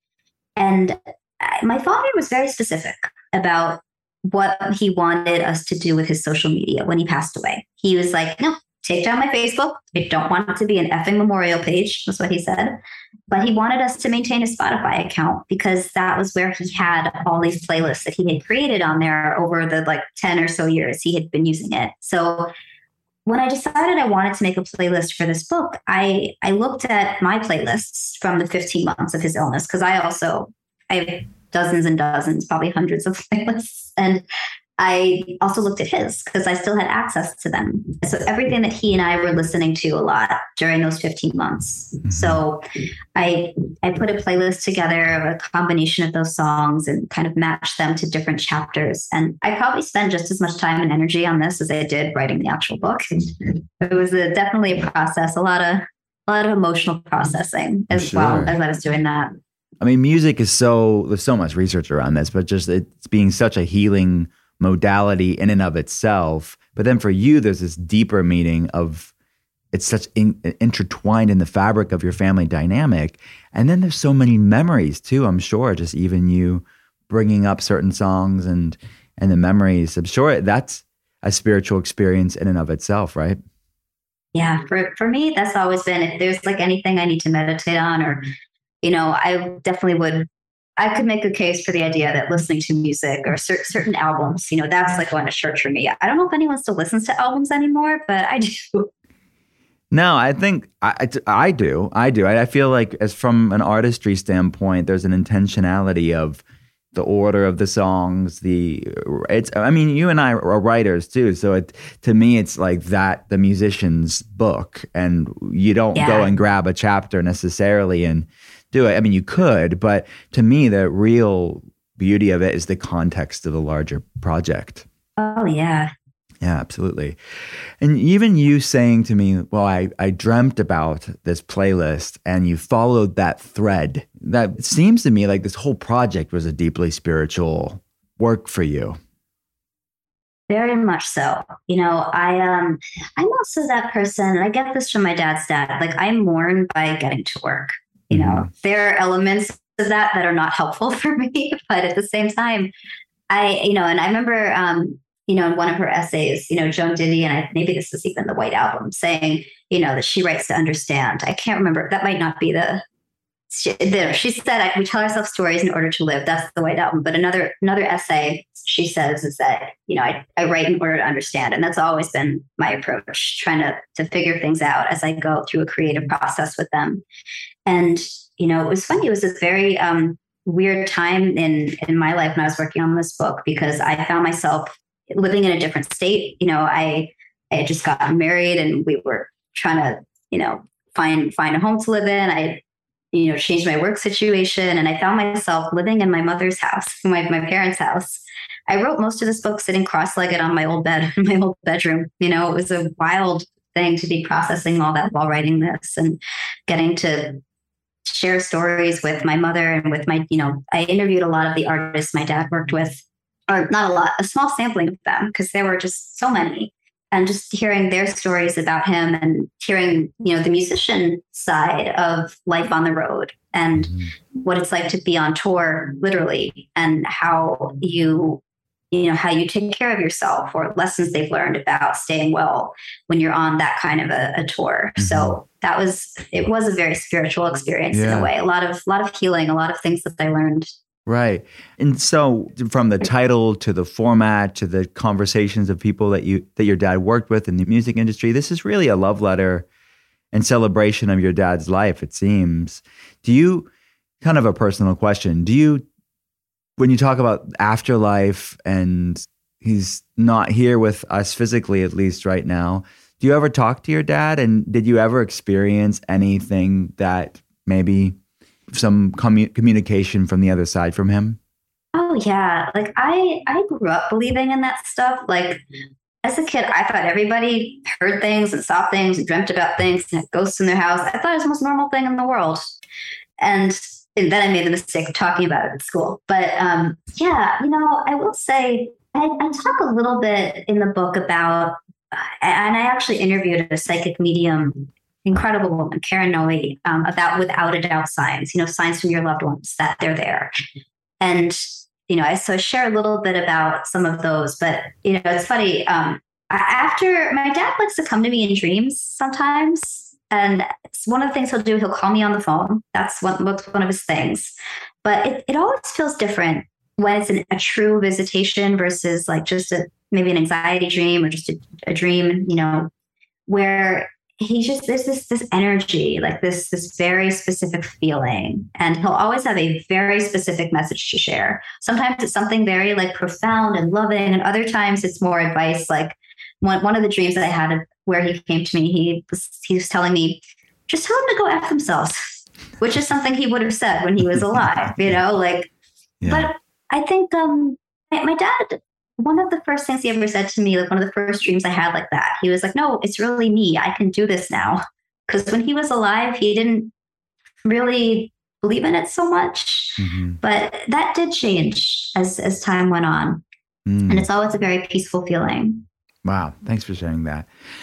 [SPEAKER 6] And I, my father was very specific about what he wanted us to do with his social media when he passed away. He was like, no, take down my Facebook. I don't want it to be an effing memorial page. That's what he said. But he wanted us to maintain a Spotify account because that was where he had all these playlists that he had created on there over the like ten or so years he had been using it. So when I decided I wanted to make a playlist for this book, I, I looked at my playlists from the fifteen months of his illness, because I also, I have dozens and dozens, probably hundreds of playlists. And I also looked at his because I still had access to them. So everything that he and I were listening to a lot during those fifteen months. Mm-hmm. So I I put a playlist together of a combination of those songs and kind of matched them to different chapters. And I probably spent just as much time and energy on this as I did writing the actual book. It was a, definitely a process, a lot of a lot of emotional processing as
[SPEAKER 5] sure.
[SPEAKER 6] well as I was doing that.
[SPEAKER 5] I mean, music is so, there's so much research around this, but just it's being such a healing modality in and of itself. But then for you, there's this deeper meaning of it's such in, intertwined in the fabric of your family dynamic. And then there's so many memories too, I'm sure, just even you bringing up certain songs and and the memories. I'm sure that's a spiritual experience in and of itself, right?
[SPEAKER 6] Yeah, for, for me, that's always been, if there's like anything I need to meditate on, or, you know, I definitely would I could make a case for the idea that listening to music or cer- certain albums, you know, that's like going to church for me. I don't know if anyone still listens to albums anymore, but I do.
[SPEAKER 5] No, I think I, I do. I do. I feel like as from an artistry standpoint, there's an intentionality of the order of the songs. The it's. I mean, you and I are writers too, so it to me it's like that the musician's book, and you don't yeah. go and grab a chapter necessarily and do it. I mean, you could, but to me, the real beauty of it is the context of the larger project.
[SPEAKER 6] Oh, yeah.
[SPEAKER 5] Yeah, absolutely. And even you saying to me, well, I, I dreamt about this playlist, and you followed that thread. That seems to me like this whole project was a deeply spiritual work for you.
[SPEAKER 6] Very much so. You know, I, um, I'm also that person, and I get this from my dad's dad. Like, I mourn by getting to work. You know, mm-hmm. there are elements of that that are not helpful for me, but at the same time, I, you know, and I remember, um, you know, in one of her essays, you know, Joan Didion, and I, maybe this is even the White Album, saying, you know, that she writes to understand. I can't remember. That might not be the, she, the, she said, we tell ourselves stories in order to live. That's the White Album. But another, another essay she says is that, you know, I, I write in order to understand. And that's always been my approach, trying to, to figure things out as I go through a creative process with them. And, you know, it was funny. It was a very um, weird time in, in my life when I was working on this book, because I found myself living in a different state. You know, I, I had just gotten married, and we were trying to, you know, find, find a home to live in. I, you know, changed my work situation, and I found myself living in my mother's house, my, my parents' house. I wrote most of this book sitting cross-legged on my old bed in my old bedroom. You know, it was a wild thing to be processing all that while writing this and getting to share stories with my mother and with my, you know, I interviewed a lot of the artists my dad worked with or not a lot, a small sampling of them, because there were just so many. And just hearing their stories about him and hearing, you know, the musician side of life on the road and mm-hmm. what it's like to be on tour, literally, and how you, you know, how you take care of yourself, or lessons they've learned about staying well when you're on that kind of a, a tour. Mm-hmm. So that was, it was a very spiritual experience yeah. in a way, a lot of, a lot of healing, a lot of things that I learned.
[SPEAKER 5] Right. And so from the title to the format to the conversations of people that you that your dad worked with in the music industry, this is really a love letter and celebration of your dad's life, it seems. Do you, kind of a personal question, do you, when you talk about afterlife and he's not here with us physically, at least right now, do you ever talk to your dad? And did you ever experience anything that maybe some commu- communication from the other side from him?
[SPEAKER 6] Oh yeah. Like I, I grew up believing in that stuff. Like as a kid, I thought everybody heard things and saw things and dreamt about things and had ghosts in their house. I thought it was the most normal thing in the world. And, and then I made the mistake of talking about it at school. But um, yeah, you know, I will say, I, I talk a little bit in the book about, uh, and I actually interviewed a psychic medium, incredible woman, Karen Noe, um, about without a doubt signs, you know, signs from your loved ones that they're there. And, you know, I so I share a little bit about some of those, but, you know, it's funny. Um, after my dad likes to come to me in dreams sometimes. And it's one of the things he'll do, he'll call me on the phone. That's one, that's one of his things. But it, it always feels different when it's an, a true visitation versus like just a, maybe an anxiety dream or just a, a dream, you know, where he just, there's this, this energy, like this, this very specific feeling. And he'll always have a very specific message to share. Sometimes it's something very like profound and loving. And other times it's more advice. Like one, one of the dreams that I had where he came to me, he was, he was telling me, just tell them to go F themselves, which is something he would have said when he was alive, you know, like, yeah. But I think um, my, my dad, one of the first things he ever said to me, like one of the first dreams I had like that, he was like, no, it's really me. I can do this now. Because when he was alive, he didn't really believe in it so much. Mm-hmm. But that did change as, as time went on. Mm. And it's always a very peaceful feeling.
[SPEAKER 5] Wow. Thanks for sharing that.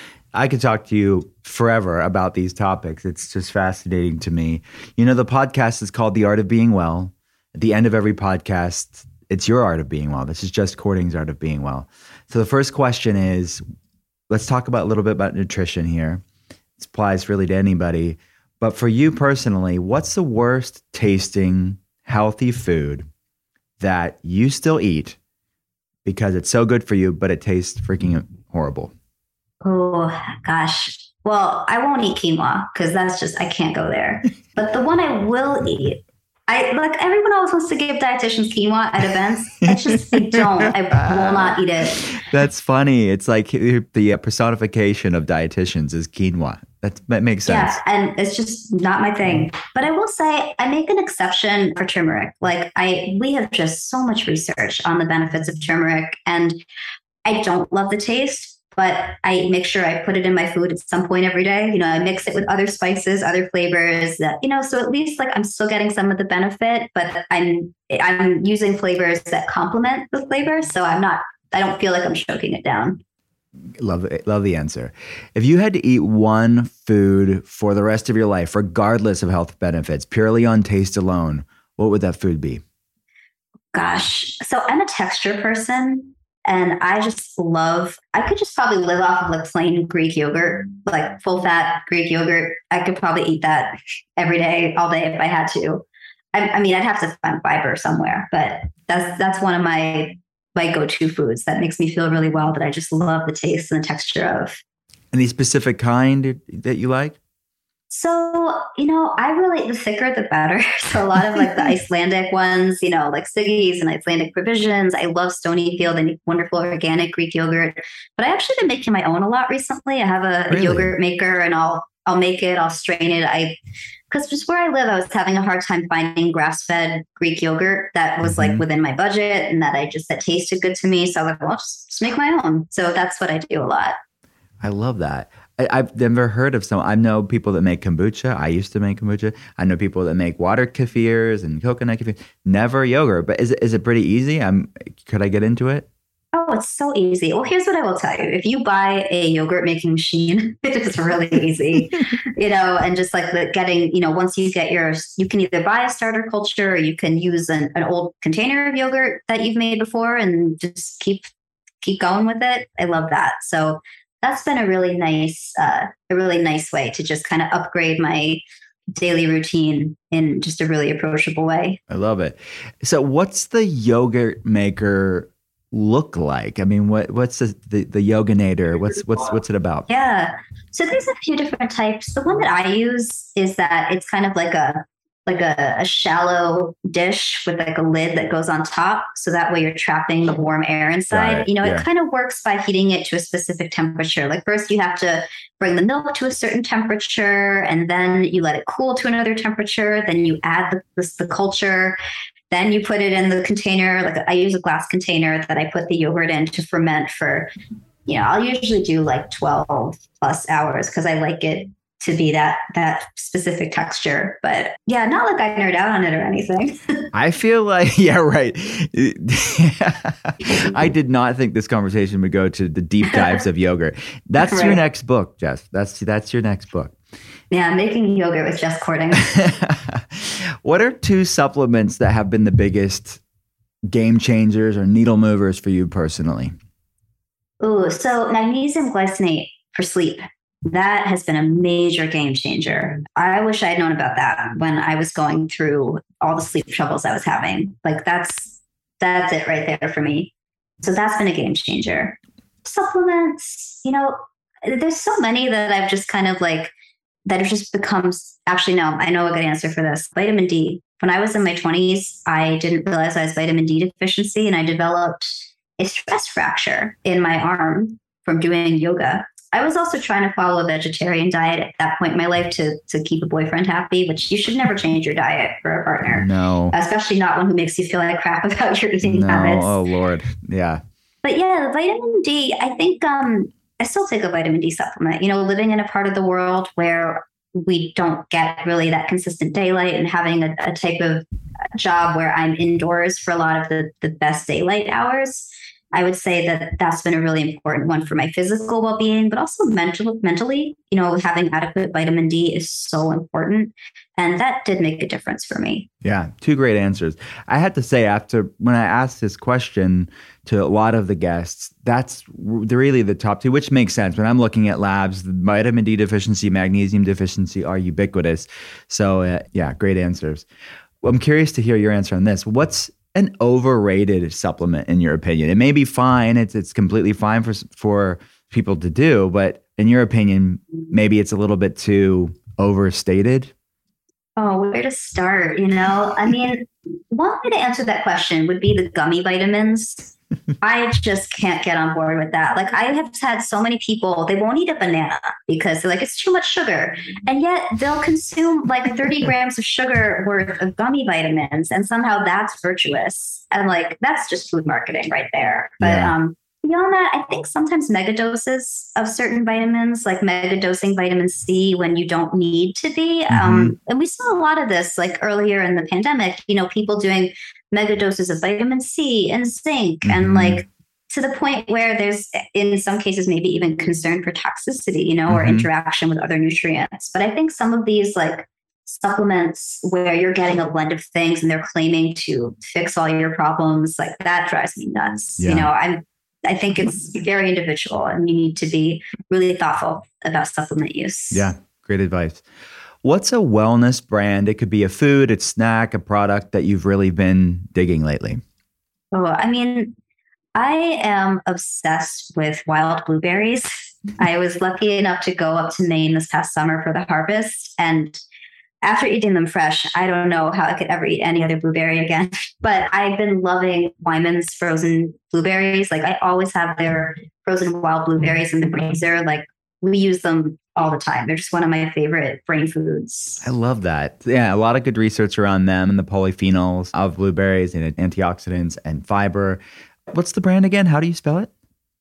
[SPEAKER 5] I could talk to you forever about these topics. It's just fascinating to me. You know, the podcast is called The Art of Being Well. At the end of every podcast, it's your art of being well. This is Jess Cording's art of being well. So the first question is, let's talk about a little bit about nutrition here. This applies really to anybody. But for you personally, what's the worst tasting healthy food that you still eat because it's so good for you, but it tastes freaking horrible?
[SPEAKER 6] Oh, gosh. Well, I won't eat quinoa because that's just, I can't go there. But the one I will eat, I like everyone always wants to give dietitians quinoa at events. I just, I don't, I will not eat it.
[SPEAKER 5] That's funny. It's like the personification of dietitians is quinoa. That, that makes sense.
[SPEAKER 6] Yeah, and it's just not my thing. But I will say I make an exception for turmeric. Like I, we have just so much research on the benefits of turmeric, and I don't love the taste, but I make sure I put it in my food at some point every day. You know, I mix it with other spices, other flavors that, you know, so at least like I'm still getting some of the benefit, but I'm, I'm using flavors that complement the flavor. So I'm not, I don't feel like I'm choking it down.
[SPEAKER 5] Love it. Love the answer. If you had to eat one food for the rest of your life, regardless of health benefits, purely on taste alone, what would that food be?
[SPEAKER 6] Gosh. So I'm a texture person. And I just love, I could just probably live off of like plain Greek yogurt, like full fat Greek yogurt. I could probably eat that every day, all day if I had to. I, I mean, I'd have to find fiber somewhere, but that's that's one of my my go-to foods that makes me feel really well, that I just love the taste and the texture of.
[SPEAKER 5] Any specific kind that you like?
[SPEAKER 6] So, you know, I really, the thicker, the better. So a lot of like the Icelandic ones, you know, like Siggy's and Icelandic Provisions. I love Stonyfield. They make wonderful organic Greek yogurt. But I actually been making my own a lot recently. I have a, really? a yogurt maker, and I'll I'll make it, I'll strain it. I because just where I live, I was having a hard time finding grass-fed Greek yogurt that was mm-hmm. like within my budget and that I just that tasted good to me. So I was like, well, I'll just, just make my own. So that's what I do a lot.
[SPEAKER 5] I love that. I, I've never heard of some. I know people that make kombucha. I used to make kombucha. I know people that make water kefirs and coconut kefir. Never yogurt. But is it is it pretty easy? I'm. Could I get into it?
[SPEAKER 6] Oh, it's so easy. Well, here's what I will tell you. If you buy a yogurt making machine, it is really easy, you know, and just like the getting, you know, once you get yours, you can either buy a starter culture or you can use an, an old container of yogurt that you've made before and just keep, keep going with it. I love that. So that's been a really nice, uh, a really nice way to just kind of upgrade my daily routine in just a really approachable way.
[SPEAKER 5] I love it. So what's the yogurt maker look like? I mean, what what's the, the the Yoganator? What's what's what's it about?
[SPEAKER 6] Yeah. So there's a few different types. The one that I use is that it's kind of like a like a, a shallow dish with like a lid that goes on top. So that way you're trapping the warm air inside. You know, yeah. It kind of works by heating it to a specific temperature. Like first you have to bring the milk to a certain temperature and then you let it cool to another temperature. Then you add the, the, the culture. Then you put it in the container. Like I use a glass container that I put the yogurt in to ferment for, you know, I'll usually do like twelve plus hours because I like it to be that that specific texture. But yeah, not like I nerd out on it or anything.
[SPEAKER 5] I feel like, yeah, right. I did not think this conversation would go to the deep dives of yogurt. That's right. Your next book, Jess. That's that's your next book.
[SPEAKER 6] Yeah, making yogurt with Jess Cording.
[SPEAKER 5] What are two supplements that have been the biggest game changers or needle movers for you personally?
[SPEAKER 6] Ooh, so magnesium glycinate for sleep. That has been a major game changer. I wish I had known about that when I was going through all the sleep troubles I was having. Like that's that's it right there for me. So that's been a game changer. Supplements, you know, there's so many that I've just kind of like that it just becomes, actually, no, I know a good answer for this. Vitamin D. When I was in my twenties, I didn't realize I was vitamin D deficiency and I developed a stress fracture in my arm from doing yoga. I was also trying to follow a vegetarian diet at that point in my life to, to keep a boyfriend happy, which you should never change your diet for a partner.
[SPEAKER 5] No.
[SPEAKER 6] Especially not one who makes you feel like crap about your eating
[SPEAKER 5] no.
[SPEAKER 6] habits.
[SPEAKER 5] Oh, Lord. Yeah.
[SPEAKER 6] But yeah, vitamin D, I think, um, I still take a vitamin D supplement, you know, living in a part of the world where we don't get really that consistent daylight and having a, a type of job where I'm indoors for a lot of the, the best daylight hours. I would say that that's been a really important one for my physical well-being, but also mental, mentally, you know, having adequate vitamin D is so important. And that did make a difference for me.
[SPEAKER 5] Yeah, two great answers. I had to say, after when I asked this question to a lot of the guests, that's really the top two, which makes sense. When I'm looking at labs, the vitamin D deficiency, magnesium deficiency are ubiquitous. So uh, yeah, great answers. Well, I'm curious to hear your answer on this. What's an overrated supplement in your opinion? It may be fine. It's it's completely fine for for people to do, but in your opinion, maybe it's a little bit too overstated.
[SPEAKER 6] Oh, where to start? You know, I mean, one way to answer that question would be the gummy vitamins. I just can't get on board with that. Like I have had so many people, they won't eat a banana because they're like, it's too much sugar. And yet they'll consume like thirty grams of sugar worth of gummy vitamins. And somehow that's virtuous. And like, that's just food marketing right there. But yeah. um, beyond that, I think sometimes mega doses of certain vitamins, like mega dosing vitamin C when you don't need to be. Mm-hmm. Um, and we saw a lot of this like earlier in the pandemic, you know, people doing mega doses of vitamin C and zinc, mm-hmm. and like to the point where there's in some cases maybe even concern for toxicity, you know, mm-hmm. or interaction with other nutrients. But I think some of these like supplements where you're getting a blend of things and they're claiming to fix all your problems, like that drives me nuts. Yeah. You know, I'm I think it's very individual and you need to be really thoughtful about supplement use.
[SPEAKER 5] Yeah, great advice. What's a wellness brand? It could be a food, a snack, a product that you've really been digging lately.
[SPEAKER 6] Oh, I mean, I am obsessed with wild blueberries. I was lucky enough to go up to Maine this past summer for the harvest. And after eating them fresh, I don't know how I could ever eat any other blueberry again. But I've been loving Wyman's frozen blueberries. Like I always have their frozen wild blueberries in the freezer. Like we use them all the time. They're just one of my favorite brain foods.
[SPEAKER 5] I love that. Yeah, a lot of good research around them and the polyphenols of blueberries and antioxidants and fiber. What's the brand again? How do you spell it?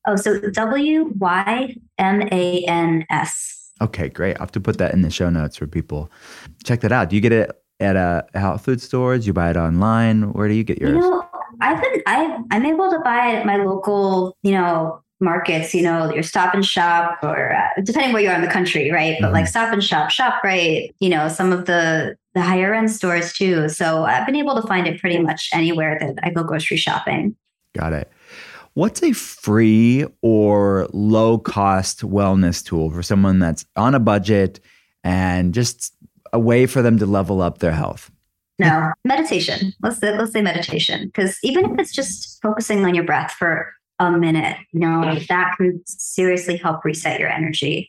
[SPEAKER 6] Oh, so W Y M A N S.
[SPEAKER 5] Okay, great. I'll have to put that in the show notes for people. Check that out. Do you get it at a health food store? Do you buy it online? Where do you get yours?
[SPEAKER 6] You know, I've been, I, I'm able to buy it at my local, you know, markets, you know, your Stop and Shop, or uh, depending where you are in the country, right? But mm-hmm. like Stop and Shop, ShopRite, you know, some of the, the higher end stores too. So I've been able to find it pretty much anywhere that I go grocery shopping.
[SPEAKER 5] Got it. What's a free or low cost wellness tool for someone that's on a budget and just a way for them to level up their health?
[SPEAKER 6] No, meditation. Let's say, let's say meditation, because even if it's just focusing on your breath for a minute, you know, that can seriously help reset your energy.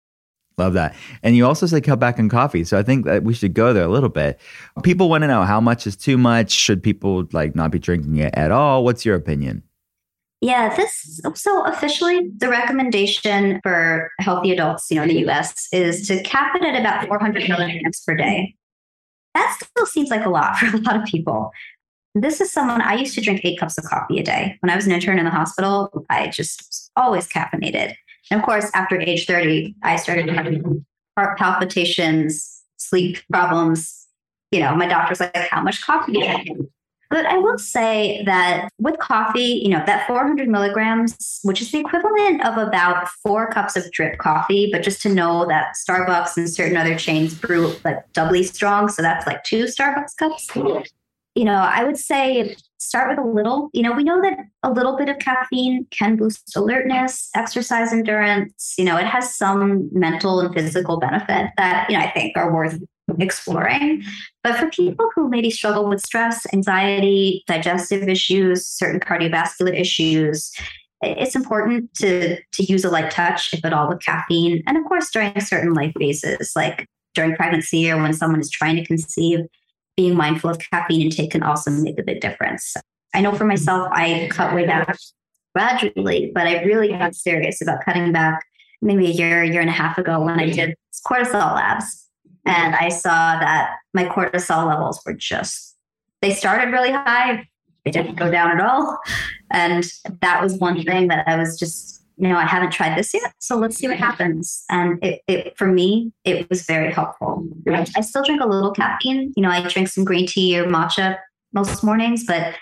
[SPEAKER 5] Love that. And you also say cut back on coffee. So I think that we should go there a little bit. People want to know, how much is too much? Should people like not be drinking it at all? What's your opinion?
[SPEAKER 6] Yeah, this, so officially the recommendation for healthy adults, you know, in the U S is to cap it at about four hundred milligrams per day. That still seems like a lot for a lot of people. This is someone, I used to drink eight cups of coffee a day. When I was an intern in the hospital, I just was always caffeinated. And of course, after age thirty, I started having heart palpitations, sleep problems. You know, my doctor's like, how much coffee do you drink? But I will say that with coffee, you know, that four hundred milligrams, which is the equivalent of about four cups of drip coffee, but just to know that Starbucks and certain other chains brew like doubly strong. So that's like two Starbucks cups. You know, I would say start with a little. You know, we know that a little bit of caffeine can boost alertness, exercise endurance. You know, it has some mental and physical benefit that, you know, I think are worth exploring. But for people who maybe struggle with stress, anxiety, digestive issues, certain cardiovascular issues, it's important to, to use a light touch, if at all, with caffeine. And of course, during certain life phases, like during pregnancy or when someone is trying to conceive, being mindful of caffeine intake can also make a big difference. I know for myself, I cut way back gradually, but I really got serious about cutting back maybe a year, year and a half ago when I did cortisol labs. And I saw that my cortisol levels were just, they started really high. They didn't go down at all. And that was one thing that I was just, you know, I haven't tried this yet. So let's see what happens. And it, it for me, it was very helpful. I still drink a little caffeine. You know, I drink some green tea or matcha most mornings, but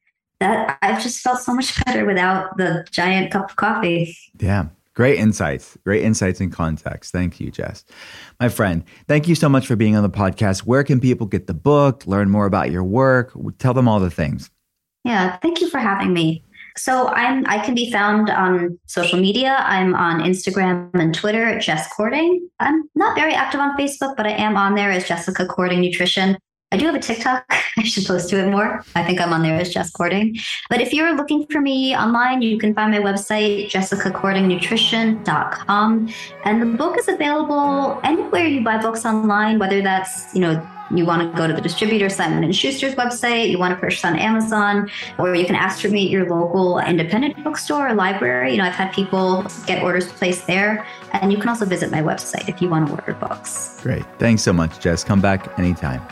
[SPEAKER 6] that I've just felt so much better without the giant cup of coffee.
[SPEAKER 5] Yeah. Great insights. Great insights and context. Thank you, Jess. My friend, thank you so much for being on the podcast. Where can people get the book, learn more about your work? Tell them all the things.
[SPEAKER 6] Yeah, thank you for having me. So I'm I can be found on social media. I'm on Instagram and Twitter at Jess Cording. I'm not very active on Facebook, but I am on there as Jessica Cording Nutrition. I do have a TikTok. I should post to it more. I think I'm on there as Jess Cording. But if you're looking for me online, you can find my website, jessica cording nutrition dot com. And the book is available anywhere you buy books online, whether that's, you know, you want to go to the distributor, Simon and Schuster's website, you want to purchase on Amazon, or you can ask for me at your local independent bookstore or library. You know, I've had people get orders placed there. And you can also visit my website if you want to order books.
[SPEAKER 5] Great. Thanks so much, Jess. Come back anytime.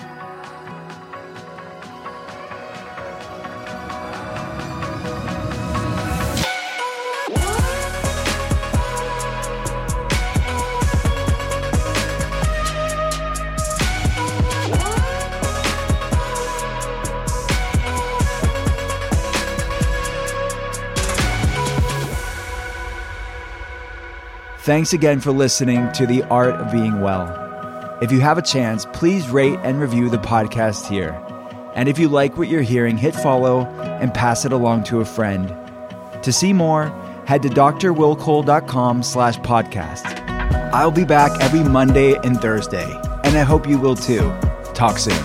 [SPEAKER 5] Thanks again for listening to The Art of Being Well. If you have a chance, please rate and review the podcast here. And if you like what you're hearing, hit follow and pass it along to a friend. To see more, head to drwillcole.com slash podcast. I'll be back every Monday and Thursday, and I hope you will too. Talk soon.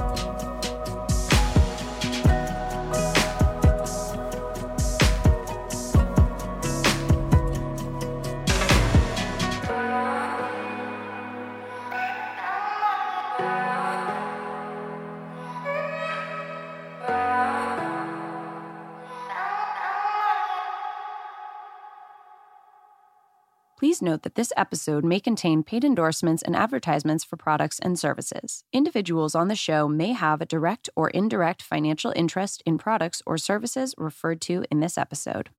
[SPEAKER 8] Please note that this episode may contain paid endorsements and advertisements for products and services. Individuals on the show may have a direct or indirect financial interest in products or services referred to in this episode.